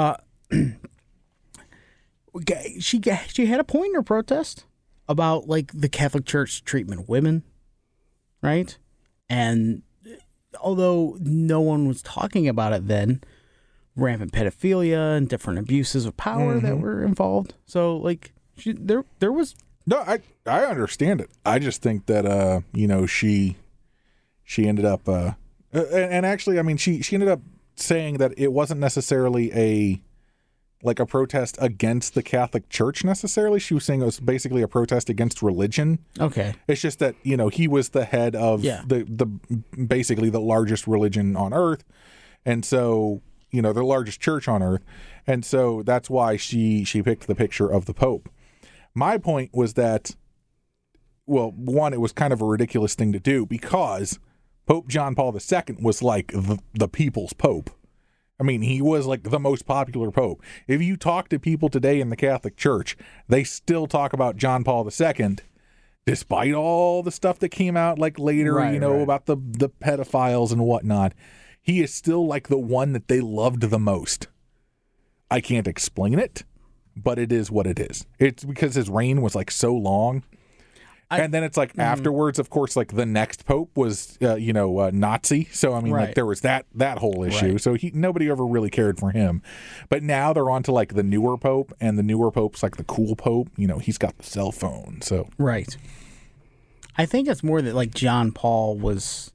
She had a point in her protest about, like, the Catholic Church treatment of women, right? And although no one was talking about it then, rampant pedophilia and different abuses of power that were involved. So, like, there was... No, I understand it. I just think that, you know, she ended up... and actually, I mean, she ended up saying that it wasn't necessarily a protest against the Catholic Church necessarily. She was saying it was basically a protest against religion. Okay. It's just that, you know, he was the head of the basically the largest religion on earth. And so, you know, the largest church on earth. And so that's why she picked the picture of the Pope. My point was that, well, one, it was kind of a ridiculous thing to do because Pope John Paul II was like the people's Pope. I mean, he was like the most popular pope. If you talk to people today in the Catholic Church, they still talk about John Paul II, despite all the stuff that came out like later, Right, right. about the pedophiles and whatnot. He is still like the one that they loved the most. I can't explain it, but it is what it is. It's because his reign was like so long. And then it's like afterwards, of course, like the next pope was, Nazi. So, I mean, like Right. there was that whole issue. Right. So nobody ever really cared for him. But now they're on to like the newer pope, and the newer pope's like the cool pope. He's got the cell phone. So, Right. I think it's more that like John Paul was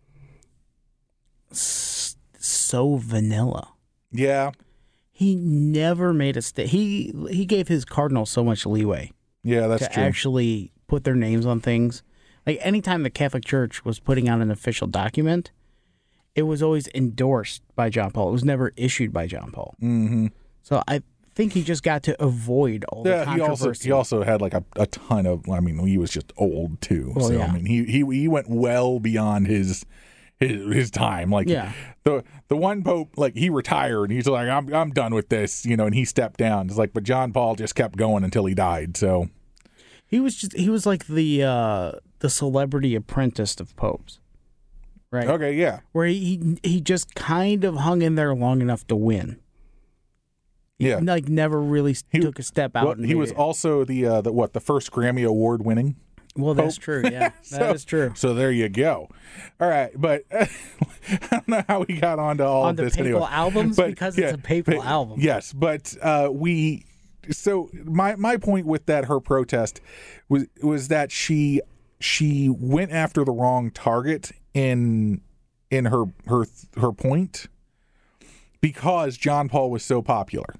so vanilla. yeah. He never made a he gave his cardinals so much leeway Yeah, that's to true. actually put their names on things. Like anytime the Catholic Church was putting out an official document, it was always endorsed by John Paul. It was never issued by John Paul. Mm-hmm. So I think he just got to avoid all the Yeah, controversy. he also had like a ton of. I mean, he was just old too. Well, so yeah. I mean, he went well beyond his time. Like Yeah. the one pope, like he retired. He's like, I'm done with this, and he stepped down. It's like, but John Paul just kept going until he died. So He was like the celebrity apprentice of popes, right? okay, yeah, Where he just kind of hung in there long enough to win. yeah. Like never really took a step out. Well, and he made was it. also the first Grammy Award winning. Well, that's true. Yeah, that is true. So there you go. All right, but I don't know how we got onto all On of the this papal anyway. albums, But, because it's a papal album. Yes, but So my point with that her protest was that she went after the wrong target in her point, because John Paul was so popular.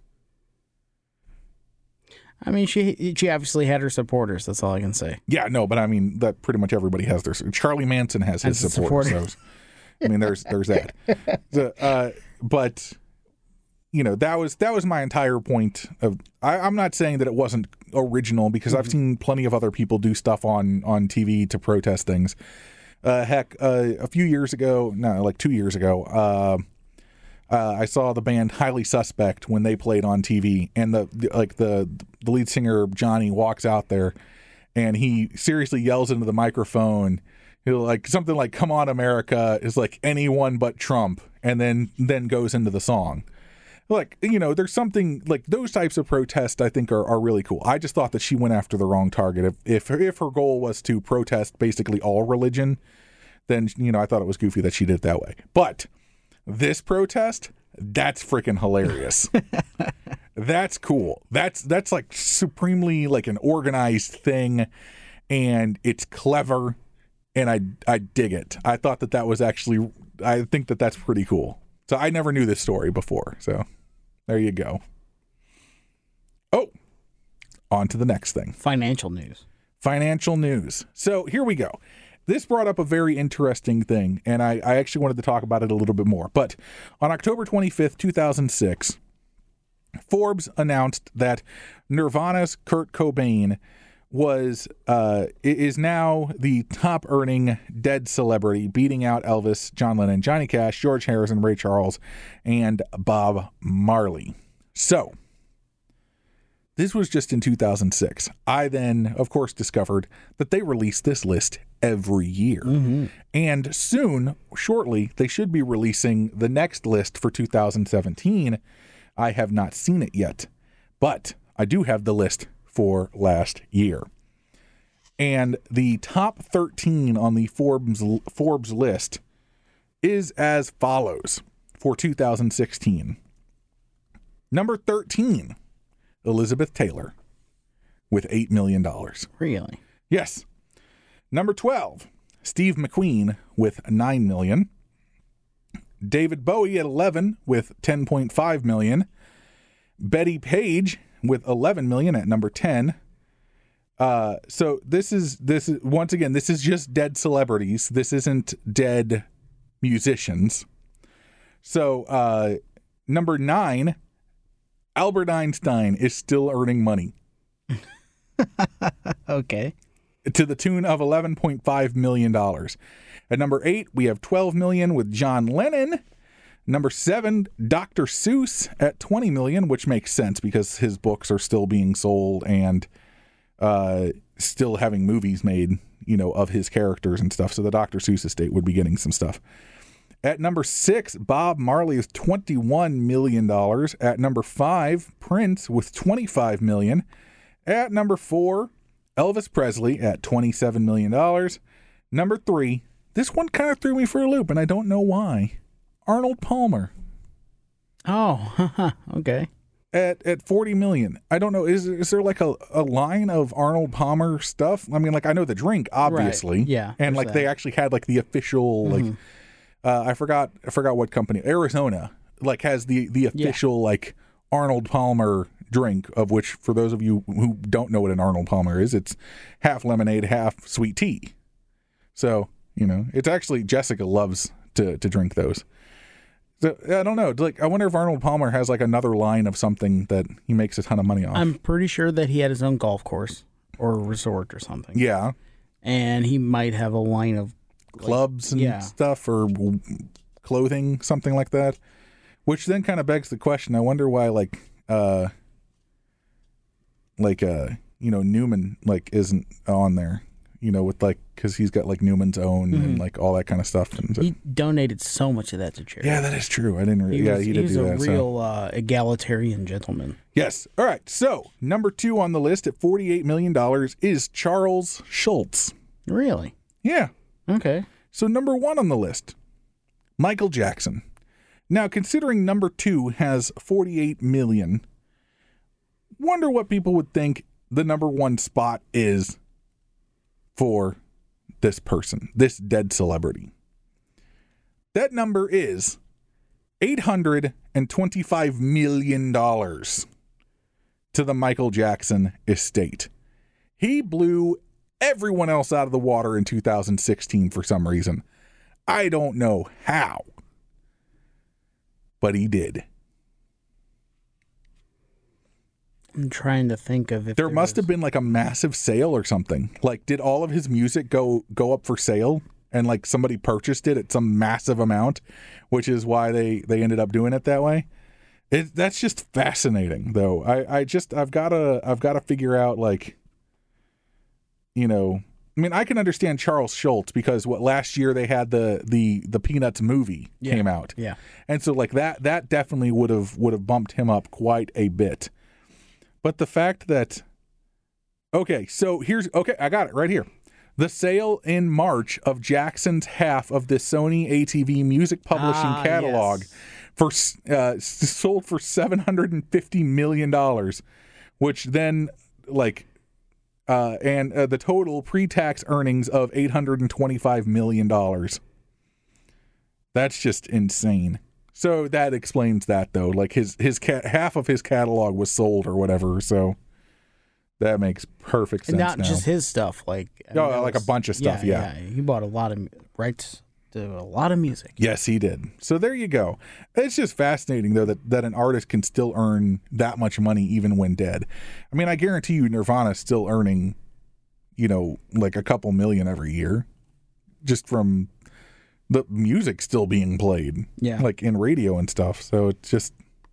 I mean, she obviously had her supporters. That's all I can say. Yeah, no, but I mean that pretty much everybody has their. Charlie Manson has his Has his supporters. supporters. So, I mean, there's that. But that was my entire point of. I'm not saying that it wasn't original, because I've seen plenty of other people do stuff on TV to protest things. Heck, a few years ago, no, like 2 years ago, I saw the band Highly Suspect when they played on TV, and the lead singer Johnny walks out there, and he seriously yells into the microphone, like something like "Come on, America" is like anyone but Trump, and then goes into the song. Like, there's something like those types of protests I think are really cool. I just thought that she went after the wrong target. If her goal was to protest basically all religion, then I thought it was goofy that she did it that way. But this protest, that's freaking hilarious. That's cool. That's like supremely like an organized thing, and it's clever, and I dig it. I thought that was actually, I think that's pretty cool. So I never knew this story before. So there you go. Oh, on to the next thing. Financial news. Financial news. So here we go. This brought up a very interesting thing, and I actually wanted to talk about it a little bit more. But on October 25th, 2006, Forbes announced that Nirvana's Kurt Cobain is now the top earning dead celebrity, beating out Elvis, John Lennon, Johnny Cash, George Harrison, Ray Charles, and Bob Marley. So this was just in 2006. I then, of course, discovered that they release this list every year. Mm-hmm. And soon, shortly, they should be releasing the next list for 2017. I have not seen it yet, but I do have the list for last year. And the top 13 on the Forbes list is as follows for 2016. Number 13, Elizabeth Taylor with $8 million. Really? Yes. Number 12, Steve McQueen with $9 million. David Bowie at 11 with $10.5 million. Betty Page with $11 million at number 10. So this is once again, this is just dead celebrities. This isn't dead musicians. So number 9, Albert Einstein is still earning money. Okay. To the tune of $11.5 million. At number 8, we have $12 million with John Lennon. Number 7, Dr. Seuss at $20 million, which makes sense because his books are still being sold and still having movies made, of his characters and stuff. So the Dr. Seuss estate would be getting some stuff. At number 6, Bob Marley with $21 million. At number 5, Prince with $25 million. At number 4, Elvis Presley at $27 million. Number 3, this one kind of threw me for a loop, and I don't know why. Arnold Palmer. Oh, okay. At $40 million. I don't know. Is there like a line of Arnold Palmer stuff? I mean, like, I know the drink, obviously. Right. Yeah. And like they actually had like the official like I forgot what company. Arizona like has the official like Arnold Palmer drink, of which, for those of you who don't know what an Arnold Palmer is, it's half lemonade, half sweet tea. So, it's actually, Jessica loves to drink those. So, I don't know. Like, I wonder if Arnold Palmer has like another line of something that he makes a ton of money off. I'm pretty sure that he had his own golf course or resort or something. Yeah. And he might have a line of clubs and stuff, or clothing, something like that. Which then kind of begs the question. I wonder why Newman like isn't on there. With like, because he's got like Newman's Own and like all that kind of stuff. And he donated so much of that to charity. Yeah, that is true. I didn't. He did do that. He was a real egalitarian gentleman. Yes. All right. So number 2 on the list at $48 million is Charles Schultz. Really? Yeah. Okay. So number 1 on the list, Michael Jackson. Now, considering number 2 has $48 million, wonder what people would think the number 1 spot is for this person, this dead celebrity. That number is $825 million to the Michael Jackson estate. He blew everyone else out of the water in 2016 for some reason. I don't know how, but he did. I'm trying to think of if there must have been like a massive sale or something. Like, did all of his music go up for sale and like somebody purchased it at some massive amount, which is why they ended up doing it that way? That's just fascinating, though. I've got to figure out, like, I mean, I can understand Charles Schultz because last year they had the Peanuts movie came out. Yeah. And so like that definitely would have bumped him up quite a bit. But the fact that, I got it right here. The sale in March of Jackson's half of the Sony ATV music publishing catalog sold for $750 million, which then the total pre-tax earnings of $825 million. That's just insane. So that explains that, though. Like his half of his catalog was sold or whatever. So that makes perfect sense. And not just his stuff, like a bunch of stuff. Yeah. He bought a lot of rights to a lot of music. Yes, he did. So there you go. It's just fascinating, though, that an artist can still earn that much money even when dead. I mean, I guarantee you, Nirvana's still earning, like a couple million every year, just from the music still being played, like in radio and stuff. So it's just,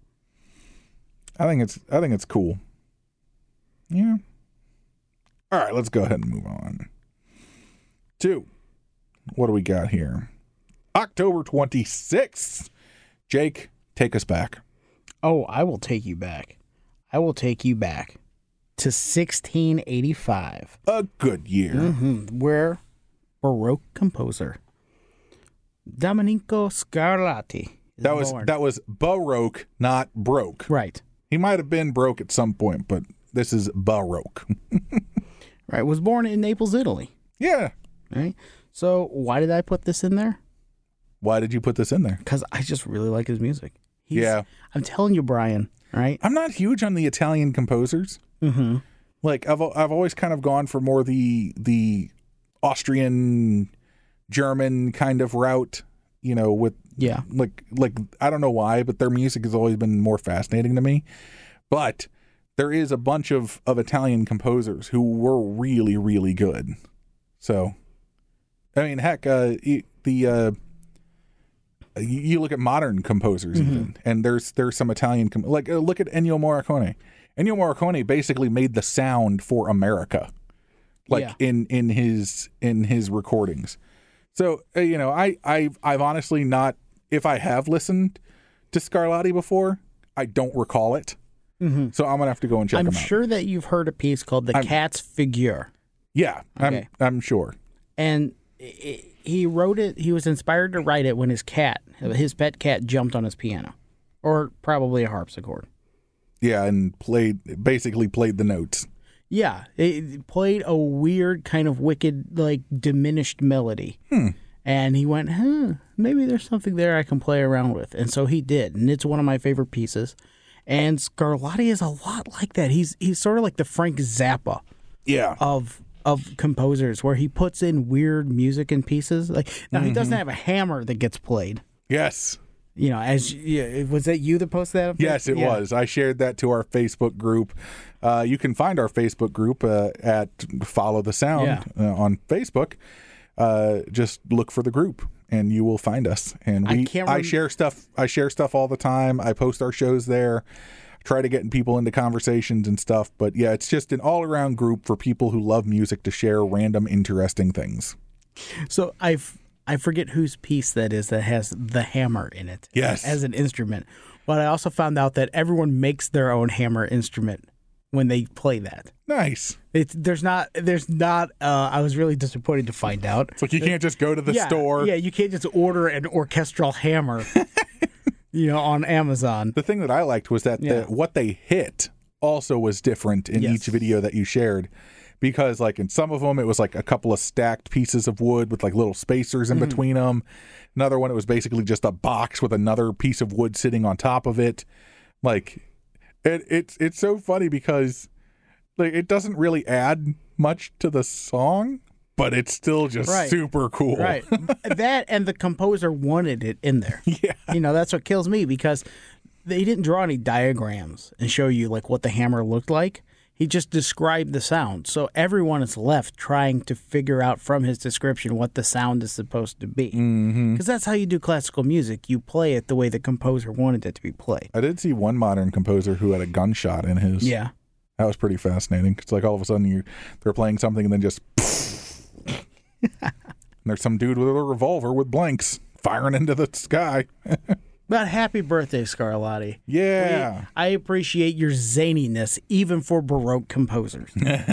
I think it's cool. Yeah. All right, let's go ahead and move on. 2. What do we got here? October 26th. Jake, take us back. Oh, I will take you back. I will take you back to 1685. A good year. Where Baroque composer Domenico Scarlatti that was Baroque, not broke. Right. He might have been broke at some point, but this is Baroque. Right. Was born in Naples, Italy. Yeah. Right. So why did I put this in there? Why did you put this in there? Because I just really like his music. I'm telling you, Brian. Right. I'm not huge on the Italian composers. Mm-hmm. Like I've always kind of gone for more the Austrian, German kind of route. With like I don't know why, but their music has always been more fascinating to me. But there is a bunch of Italian composers who were really, really good. So, I mean, heck, the you look at modern composers even, and there's some Italian look at Ennio Morricone. Ennio Morricone basically made the sound for America, in his recordings. So I've honestly not, if I have listened to Scarlatti before, I don't recall it. So I'm gonna have to go and check them out. I'm sure that you've heard a piece called "The Cat's Figure." Yeah, okay. I'm sure. And he wrote it. He was inspired to write it when his pet cat, jumped on his piano, or probably a harpsichord. Yeah, and basically played the notes. Yeah, it played a weird kind of wicked, like diminished melody. And he went, maybe there's something there I can play around with. And so he did, and it's one of my favorite pieces. And Scarlatti is a lot like that. He's sort of like the Frank Zappa of composers, where he puts in weird music in pieces. Now he doesn't have a hammer that gets played. Yes. Was that you that posted that? Yes, it was. I shared that to our Facebook group. You can find our Facebook group at Follow the Sound on Facebook. Just look for the group and you will find us. And I share stuff. I share stuff all the time. I post our shows there. Try to get people into conversations and stuff. But yeah, it's just an all around group for people who love music to share random, interesting things. So I forget whose piece that is that has the hammer in it. Yes. As an instrument. But I also found out that everyone makes their own hammer instrument when they play that. Nice. There's not I was really disappointed to find out. It's like you can't just go to the store. Yeah, you can't just order an orchestral hammer on Amazon. The thing that I liked was that what they hit also was different in each video that you shared. Because like in some of them, it was like a couple of stacked pieces of wood with like little spacers in between them. Another one, it was basically just a box with another piece of wood sitting on top of it. Like it's so funny because like it doesn't really add much to the song, but it's still just super cool. Right. That and the composer wanted it in there. Yeah. That's what kills me, because they didn't draw any diagrams and show you like what the hammer looked like. He just described the sound. So everyone is left trying to figure out from his description what the sound is supposed to be. Because that's how you do classical music. You play it the way the composer wanted it to be played. I did see one modern composer who had a gunshot in his. Yeah. That was pretty fascinating. It's like all of a sudden they're playing something and then just. And there's some dude with a revolver with blanks firing into the sky. But happy birthday, Scarlatti. Yeah. I appreciate your zaniness, even for Baroque composers.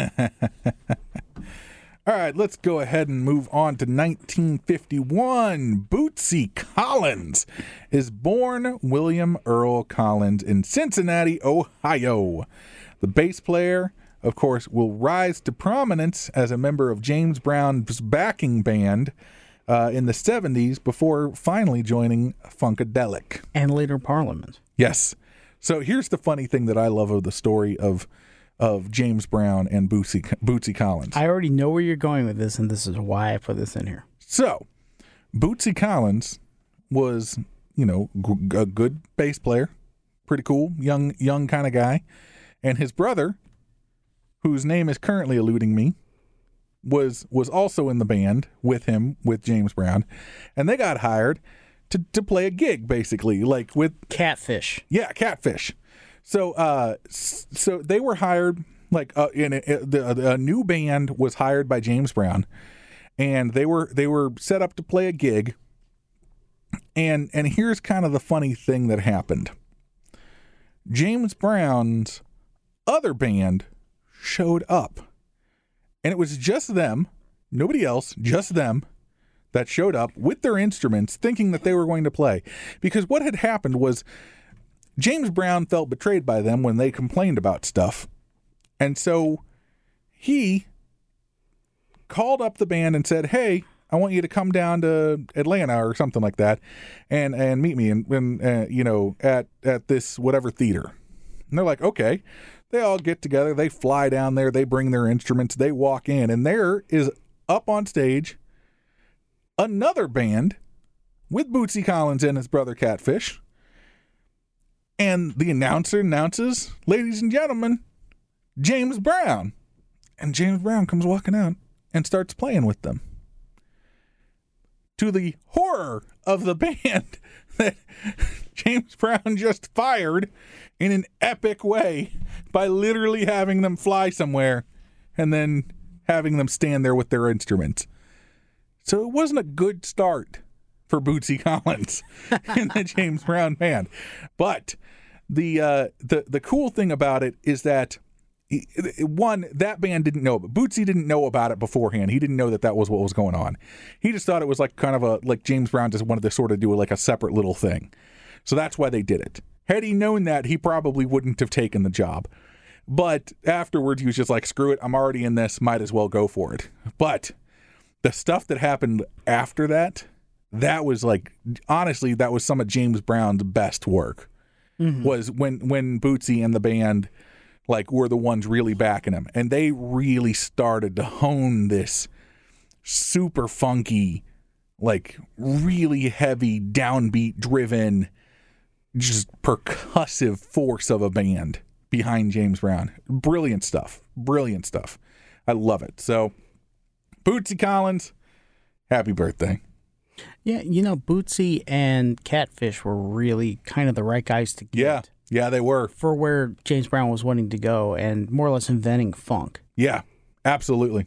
All right, let's go ahead and move on to 1951. Bootsy Collins is born William Earl Collins in Cincinnati, Ohio. The bass player, of course, will rise to prominence as a member of James Brown's backing band in the 70s before finally joining Funkadelic. And later Parliament. Yes. So here's the funny thing that I love of the story of James Brown and Bootsy Collins. I already know where you're going with this, and this is why I put this in here. So, Bootsy Collins was, a good bass player, pretty cool, young kind of guy. And his brother, whose name is currently eluding me, was also in the band with him, with James Brown, and they got hired to play a gig, basically, like with Catfish. Yeah, Catfish. So so they were hired, like a new band was hired by James Brown, and they were set up to play a gig. And here's kind of the funny thing that happened. James Brown's other band showed up. And it was just them, nobody else, just them, that showed up with their instruments thinking that they were going to play. Because what had happened was James Brown felt betrayed by them when they complained about stuff. And so he called up the band and said, hey, I want you to come down to Atlanta or something like that and meet me at this whatever theater. And they're like, okay. They all get together, they fly down there, they bring their instruments, they walk in, and there is up on stage another band with Bootsy Collins and his brother Catfish. And the announcer announces, ladies and gentlemen, James Brown. And James Brown comes walking out and starts playing with them. to the horror of the band that James Brown just fired in an epic way by literally having them fly somewhere and then having them stand there with their instruments. So it wasn't a good start for Bootsy Collins in the James Brown band. But the cool thing about it is that one, that band didn't know, but Bootsy didn't know about it beforehand. He didn't know that was what was going on. He just thought it was like kind of like James Brown just wanted to sort of do like a separate little thing. So that's why they did it. Had he known that, he probably wouldn't have taken the job. But afterwards, he was just like, screw it, I'm already in this, might as well go for it. But the stuff that happened after that, that was like, honestly, that was some of James Brown's best work. Was when Bootsy and the band like were the ones really backing him, and they really started to hone this super funky, like really heavy downbeat driven, just percussive force of a band behind James Brown. Brilliant stuff. I love it. So Bootsy Collins, happy birthday. Yeah, Bootsy and Catfish were really kind of the right guys to get. Yeah, they were. For where James Brown was wanting to go and more or less inventing funk. Yeah, absolutely.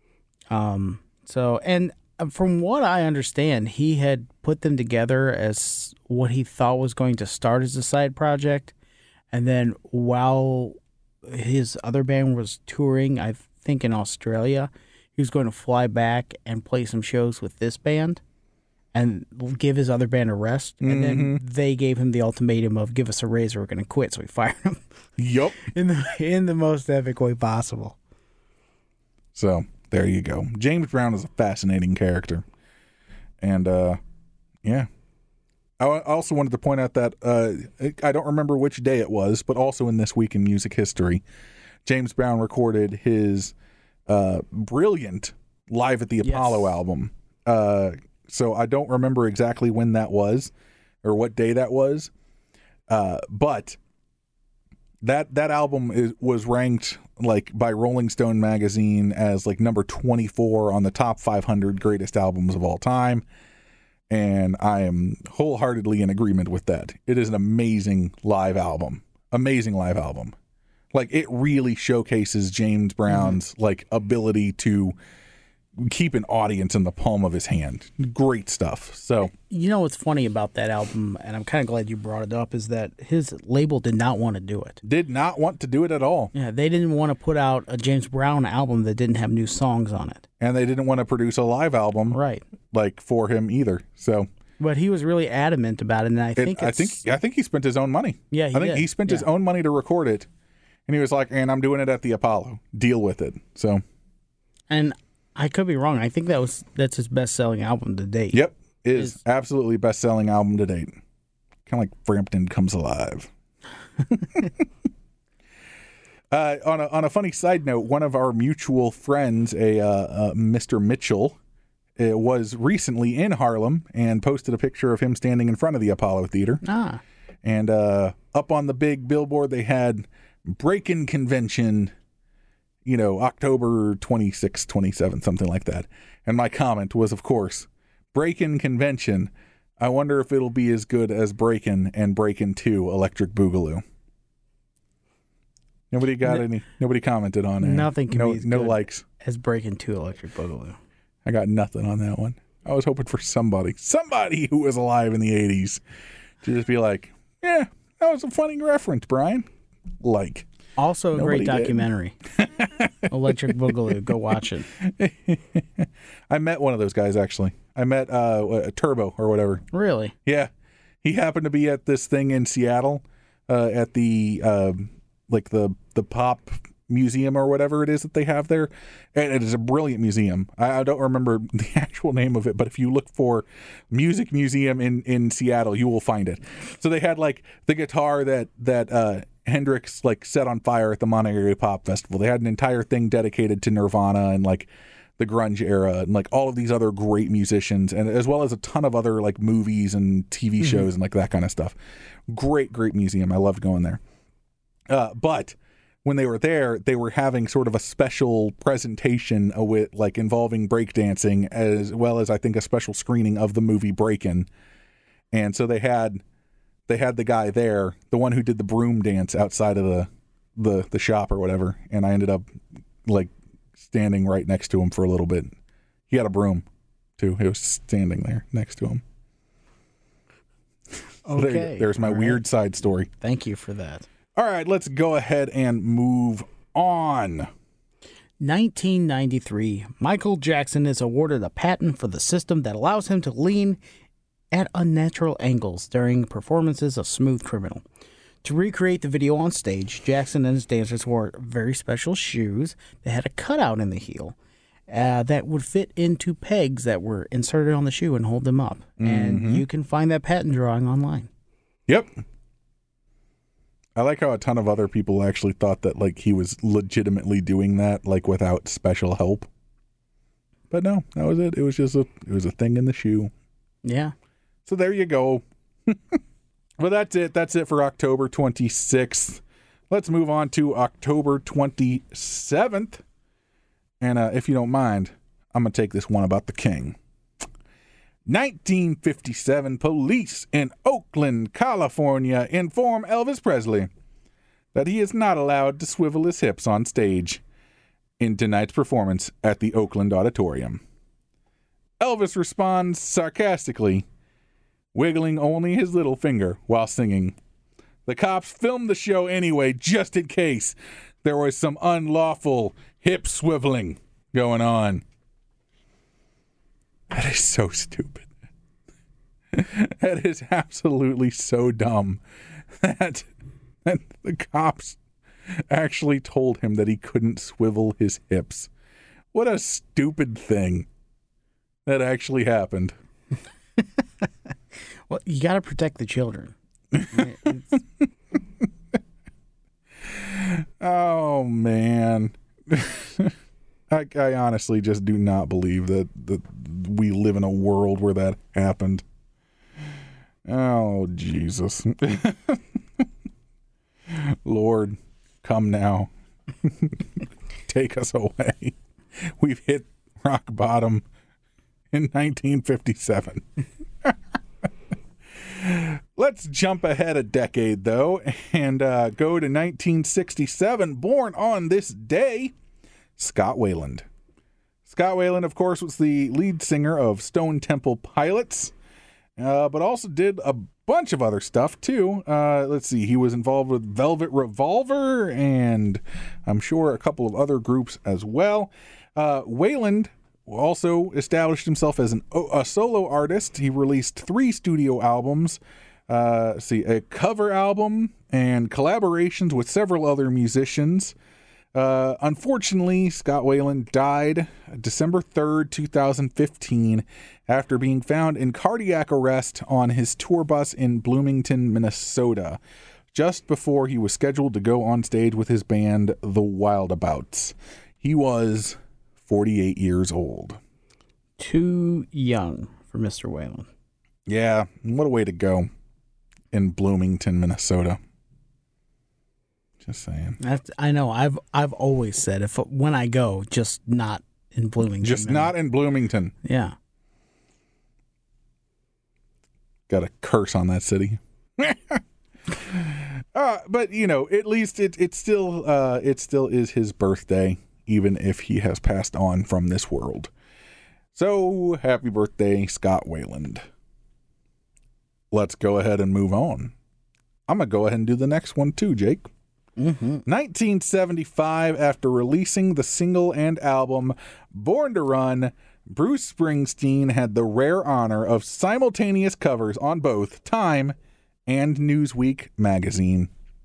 And from what I understand, he had put them together as what he thought was going to start as a side project. And then while his other band was touring, I think in Australia, he was going to fly back and play some shows with this band and give his other band a rest. And then they gave him the ultimatum of give us a raise or we're going to quit. So he fired him. Yup. in the most epic way possible. So there you go. James Brown is a fascinating character. And yeah. I also wanted to point out that I don't remember which day it was, but also in This Week in Music History, James Brown recorded his brilliant Live at the Apollo album. So I don't remember exactly when that was or what day that was. But that album was ranked like by Rolling Stone magazine as like number 24 on the top 500 greatest albums of all time. And I am wholeheartedly in agreement with that. It is an amazing live album. Like it really showcases James Brown's like ability to keep an audience in the palm of his hand. Great stuff. So what's funny about that album, and I'm kind of glad you brought it up, is that his label did not want to do it. Did not want to do it at all. Yeah, they didn't want to put out a James Brown album that didn't have new songs on it. And they didn't want to produce a live album, right? Like for him either. So, but he was really adamant about it, and I think he spent his own money. Yeah, he spent his own money to record it, and he was like, "And I'm doing it at the Apollo. Deal with it." So, and I could be wrong. I think that's his best-selling album to date. Yep, is absolutely best-selling album to date. Kind of like Frampton Comes Alive. On a funny side note, one of our mutual friends, Mr. Mitchell, was recently in Harlem and posted a picture of him standing in front of the Apollo Theater. And up on the big billboard, they had Breakin' Convention, October 26th, 27th, something like that. And my comment was, of course, Breakin' Convention. I wonder if it'll be as good as Breakin' and Breakin' 2 Electric Boogaloo. Nobody commented on it. Nothing can be as no good likes as Breakin' 2 Electric Boogaloo. I got nothing on that one. I was hoping for somebody who was alive in the 80s to just be like, yeah, that was a funny reference, Brian. Like. Also a great documentary. Electric Boogaloo. Go watch it. I met one of those guys, actually. I met Turbo or whatever. Really? Yeah. He happened to be at this thing in Seattle at the the pop museum or whatever it is that they have there. And it is a brilliant museum. I don't remember the actual name of it, but if you look for Music Museum in Seattle, you will find it. So they had like the guitar that Hendrix like set on fire at the Monterey Pop Festival. They had an entire thing dedicated to Nirvana and like the grunge era and like all of these other great musicians, and as well as a ton of other like movies and TV shows and like that kind of stuff. Great museum. I loved going there. But when they were there, they were having sort of a special presentation with like involving breakdancing, as well as I think a special screening of the movie Breakin'. And so they had the guy there, the one who did the broom dance outside of the shop or whatever, and I ended up like standing right next to him for a little bit. He had a broom too. He was standing there next to him. Okay. There's my weird side story. Thank you for that. All right, let's go ahead and move on. 1993, Michael Jackson is awarded a patent for the system that allows him to lean at unnatural angles during performances of Smooth Criminal. To recreate the video on stage, Jackson and his dancers wore very special shoes that had a cutout in the heel that would fit into pegs that were inserted on the shoe and hold them up. And you can find that patent drawing online. Yep. I like how a ton of other people actually thought that like he was legitimately doing that, like without special help. But no, that was it. It was just a thing in the shoe. Yeah. So there you go. Well, that's it. That's it for October 26th. Let's move on to October 27th. And if you don't mind, I'm going to take this one about the king. 1957, police in Oakland, California inform Elvis Presley that he is not allowed to swivel his hips on stage in tonight's performance at the Oakland Auditorium. Elvis responds sarcastically, wiggling only his little finger while singing. The cops filmed the show anyway, just in case there was some unlawful hip swiveling going on. That is so stupid. That is absolutely so dumb that the cops actually told him that he couldn't swivel his hips. What a stupid thing that actually happened. Well, you got to protect the children. Oh, man. I honestly just do not believe that we live in a world where that happened. Oh, Jesus. Lord, come now. Take us away. We've hit rock bottom in 1957. Let's jump ahead a decade, though, and go to 1967. Born on this day, Scott Weiland. Scott Weiland, of course, was the lead singer of Stone Temple Pilots, but also did a bunch of other stuff, too. Let's see, he was involved with Velvet Revolver, and I'm sure a couple of other groups as well. Weiland also established himself as a solo artist. He released 3 studio albums, a cover album, and collaborations with several other musicians. Unfortunately, Scott Weiland died December 3rd, 2015, after being found in cardiac arrest on his tour bus in Bloomington, Minnesota, just before he was scheduled to go on stage with his band, The Wildabouts. He was 48 years old. Too young for Mr. Weiland. Yeah, what a way to go in Bloomington, Minnesota. Just saying. I know. I've always said when I go, just not in Bloomington. Just not in Bloomington. Yeah. Got a curse on that city. But you know, at least it still is his birthday, even if he has passed on from this world. So happy birthday, Scott Weiland. Let's go ahead and move on. I'm gonna go ahead and do the next one too, Jake. 1975, after releasing the single and album Born to Run, Bruce Springsteen had the rare honor of simultaneous covers on both Time and Newsweek magazine.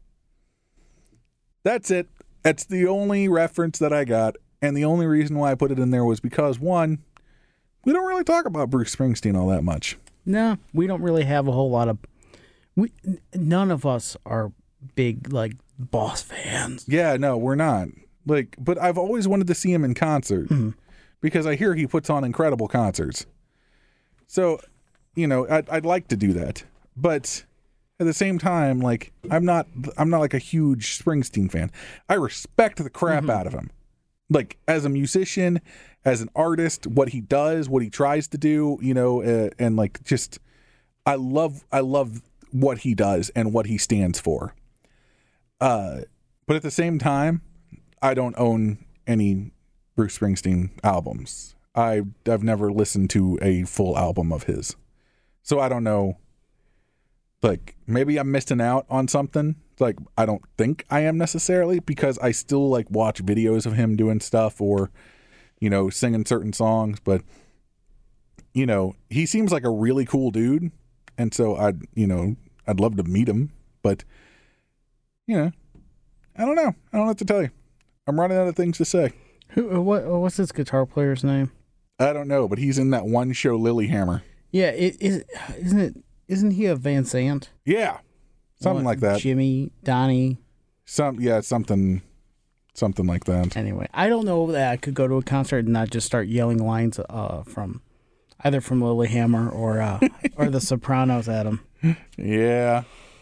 That's it. That's the only reference that I got, and the only reason why I put it in there was because, one, we don't really talk about Bruce Springsteen all that much. No, we don't really have a whole lot of... None of us are big, like, Boss fans. Yeah, no, we're not. But I've always wanted to see him in concert because I hear he puts on incredible concerts. So, you know, I'd like to do that. But at the same time, like I'm not like a huge Springsteen fan. I respect the crap out of him. Like as a musician, as an artist, what he does, what he tries to do, you know, and like just I love what he does and what he stands for. But at the same time, I don't own any Bruce Springsteen albums. I've never listened to a full album of his. So I don't know. Like, maybe I'm missing out on something. Like, I don't think I am necessarily, because I still, like, watch videos of him doing stuff or, you know, singing certain songs. But, you know, he seems like a really cool dude. And so I'd love to meet him. But, you know, I don't know. I don't know what to tell you. I'm running out of things to say. What's this guitar player's name? I don't know, but he's in that one show, Lilyhammer. Yeah, isn't he a Van Sant? Yeah, something like that. Jimmy, Donnie. Something like that. Anyway, I don't know that I could go to a concert and not just start yelling lines from Lilyhammer or The Sopranos at him. Yeah,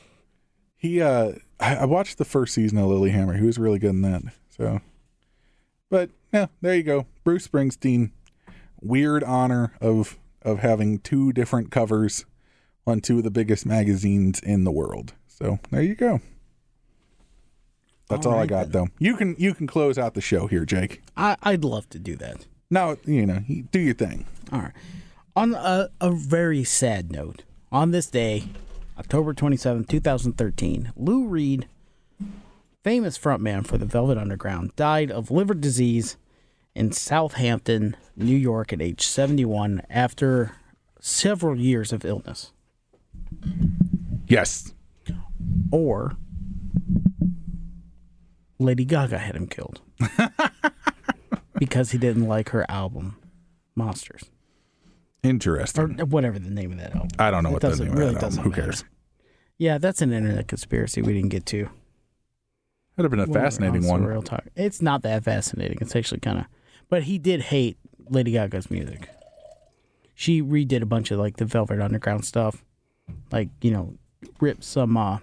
I watched the first season of Lilyhammer. He was really good in that. So, but yeah, there you go. Bruce Springsteen. Weird honor of having 2 different covers on 2 of the biggest magazines in the world. So there you go. That's all I got, though. You can close out the show here, Jake. I'd love to do that. No, you know, do your thing. All right. On a very sad note, on this day, October 27, 2013, Lou Reed, famous frontman for the Velvet Underground, died of liver disease in Southampton, New York at age 71 after several years of illness. Yes. Or Lady Gaga had him killed because he didn't like her album, Monsters. Interesting. Or whatever the name of that album. I don't know what the name of that album. Who cares? Yeah, that's an internet conspiracy we didn't get to. That'd have been a fascinating one. Real talk. It's not that fascinating. It's actually kind of... But he did hate Lady Gaga's music. She redid a bunch of, like, the Velvet Underground stuff. Like, you know, ripped some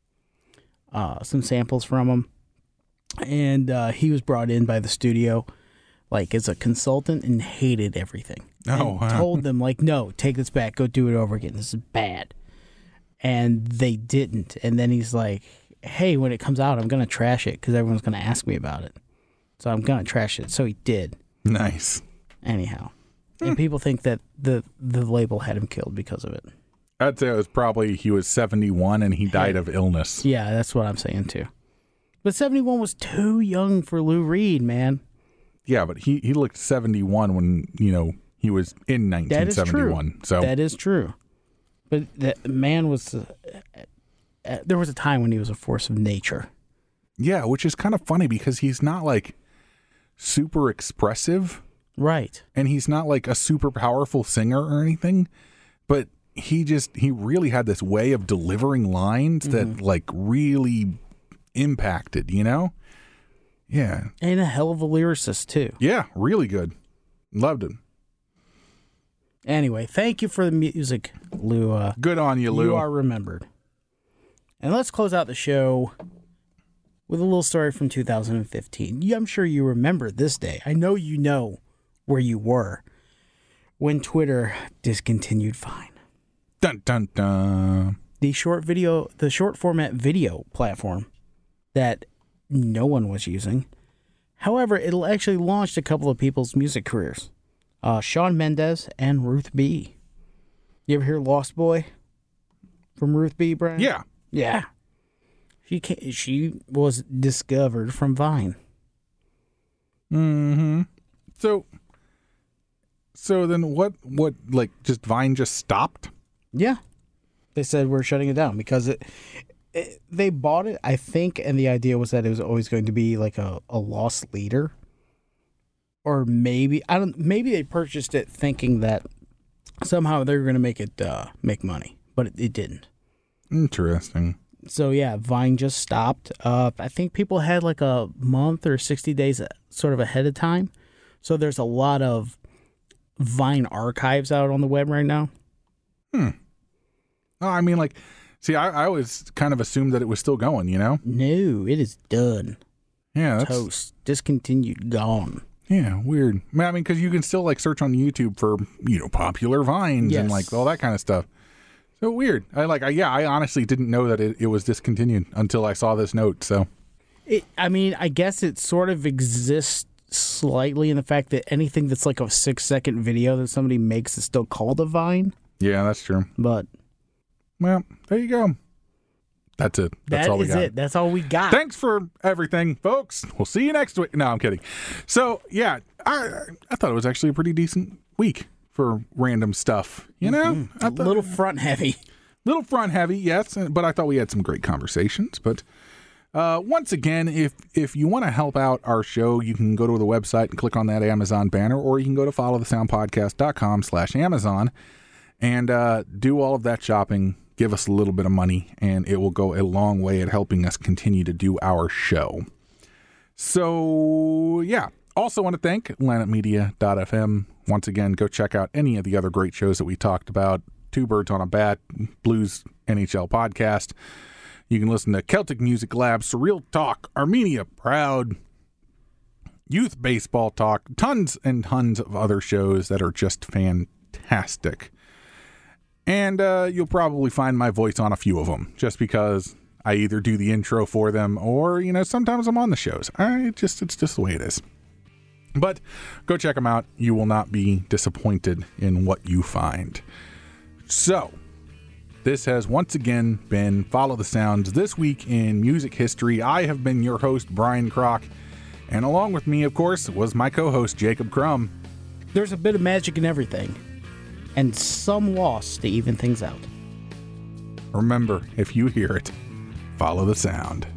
samples from him. And he was brought in by the studio, like, as a consultant and hated everything. Oh, and wow. Told them, like, no, take this back. Go do it over again. This is bad. And they didn't. And then he's like, hey, when it comes out, I'm going to trash it because everyone's going to ask me about it. So I'm going to trash it. So he did. Nice. Anyhow. And people think that the label had him killed because of it. I'd say it was probably he was 71 and he died of illness. Yeah, that's what I'm saying too. But 71 was too young for Lou Reed, man. Yeah, but he looked 71 when, you know, he was in 1971. That is true. So that is true. But that man was... there was a time when he was a force of nature. Yeah, which is kind of funny because he's not like super expressive. Right. And he's not like a super powerful singer or anything, but he really had this way of delivering lines that like really impacted, you know? Yeah. And a hell of a lyricist too. Yeah, really good. Loved it. Anyway, thank you for the music, Lou. Good on you, Lou. You are remembered. And let's close out the show with a little story from 2015. I'm sure you remember this day. I know you know where you were when Twitter discontinued Vine. Dun, dun, dun. The short format video platform that no one was using. However, it'll actually launch a couple of people's music careers. Shawn Mendes and Ruth B. You ever hear Lost Boy from Ruth B, Brian? Yeah. Yeah. She was discovered from Vine. Mm-hmm. So then what like just Vine just stopped? Yeah. They said we're shutting it down because they bought it, I think, and the idea was that it was always going to be like a lost leader. Or maybe they purchased it thinking that somehow they were going to make it make money, but it didn't. Interesting. So yeah, Vine just stopped. I think people had like a month or 60 days sort of ahead of time. So there's a lot of Vine archives out on the web right now. Oh, I mean, like, See, I always kind of assumed that it was still going, you know? No, it is done. Yeah, that's... Toast. Discontinued. Gone. Yeah, weird. I mean, because you can still, like, search on YouTube for, you know, popular vines and, like, all that kind of stuff. So weird. I honestly didn't know that it was discontinued until I saw this note, so... I guess it sort of exists slightly in the fact that anything that's like a 6-second video that somebody makes is still called a Vine. Yeah, that's true. But... well, there you go. That's it. That's all we got. That is it. That's all we got. Thanks for everything, folks. We'll see you next week. No, I'm kidding. So, yeah, I thought it was actually a pretty decent week for random stuff. You know? A little front heavy. Little front heavy, yes. But I thought we had some great conversations. But once again, if you want to help out our show, you can go to the website and click on that Amazon banner, or you can go to followthesoundpodcast.com/Amazon and do all of that shopping. Give us a little bit of money, and it will go a long way at helping us continue to do our show. So, yeah. Also want to thank LanetMedia.fm. Once again, go check out any of the other great shows that we talked about. Two Birds on a Bat, Blues NHL podcast. You can listen to Celtic Music Lab, Surreal Talk, Armenia Proud, Youth Baseball Talk, tons and tons of other shows that are just fantastic. And you'll probably find my voice on a few of them, just because I either do the intro for them or, you know, sometimes I'm on the shows. It's just the way it is. But go check them out. You will not be disappointed in what you find. So, this has once again been Follow the Sounds. This week in music history, I have been your host, Brian Kroc. And along with me, of course, was my co-host, Jacob Crum. There's a bit of magic in everything. And some loss to even things out. Remember, if you hear it, follow the sound.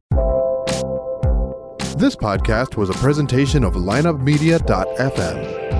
This podcast was a presentation of lineupmedia.fm.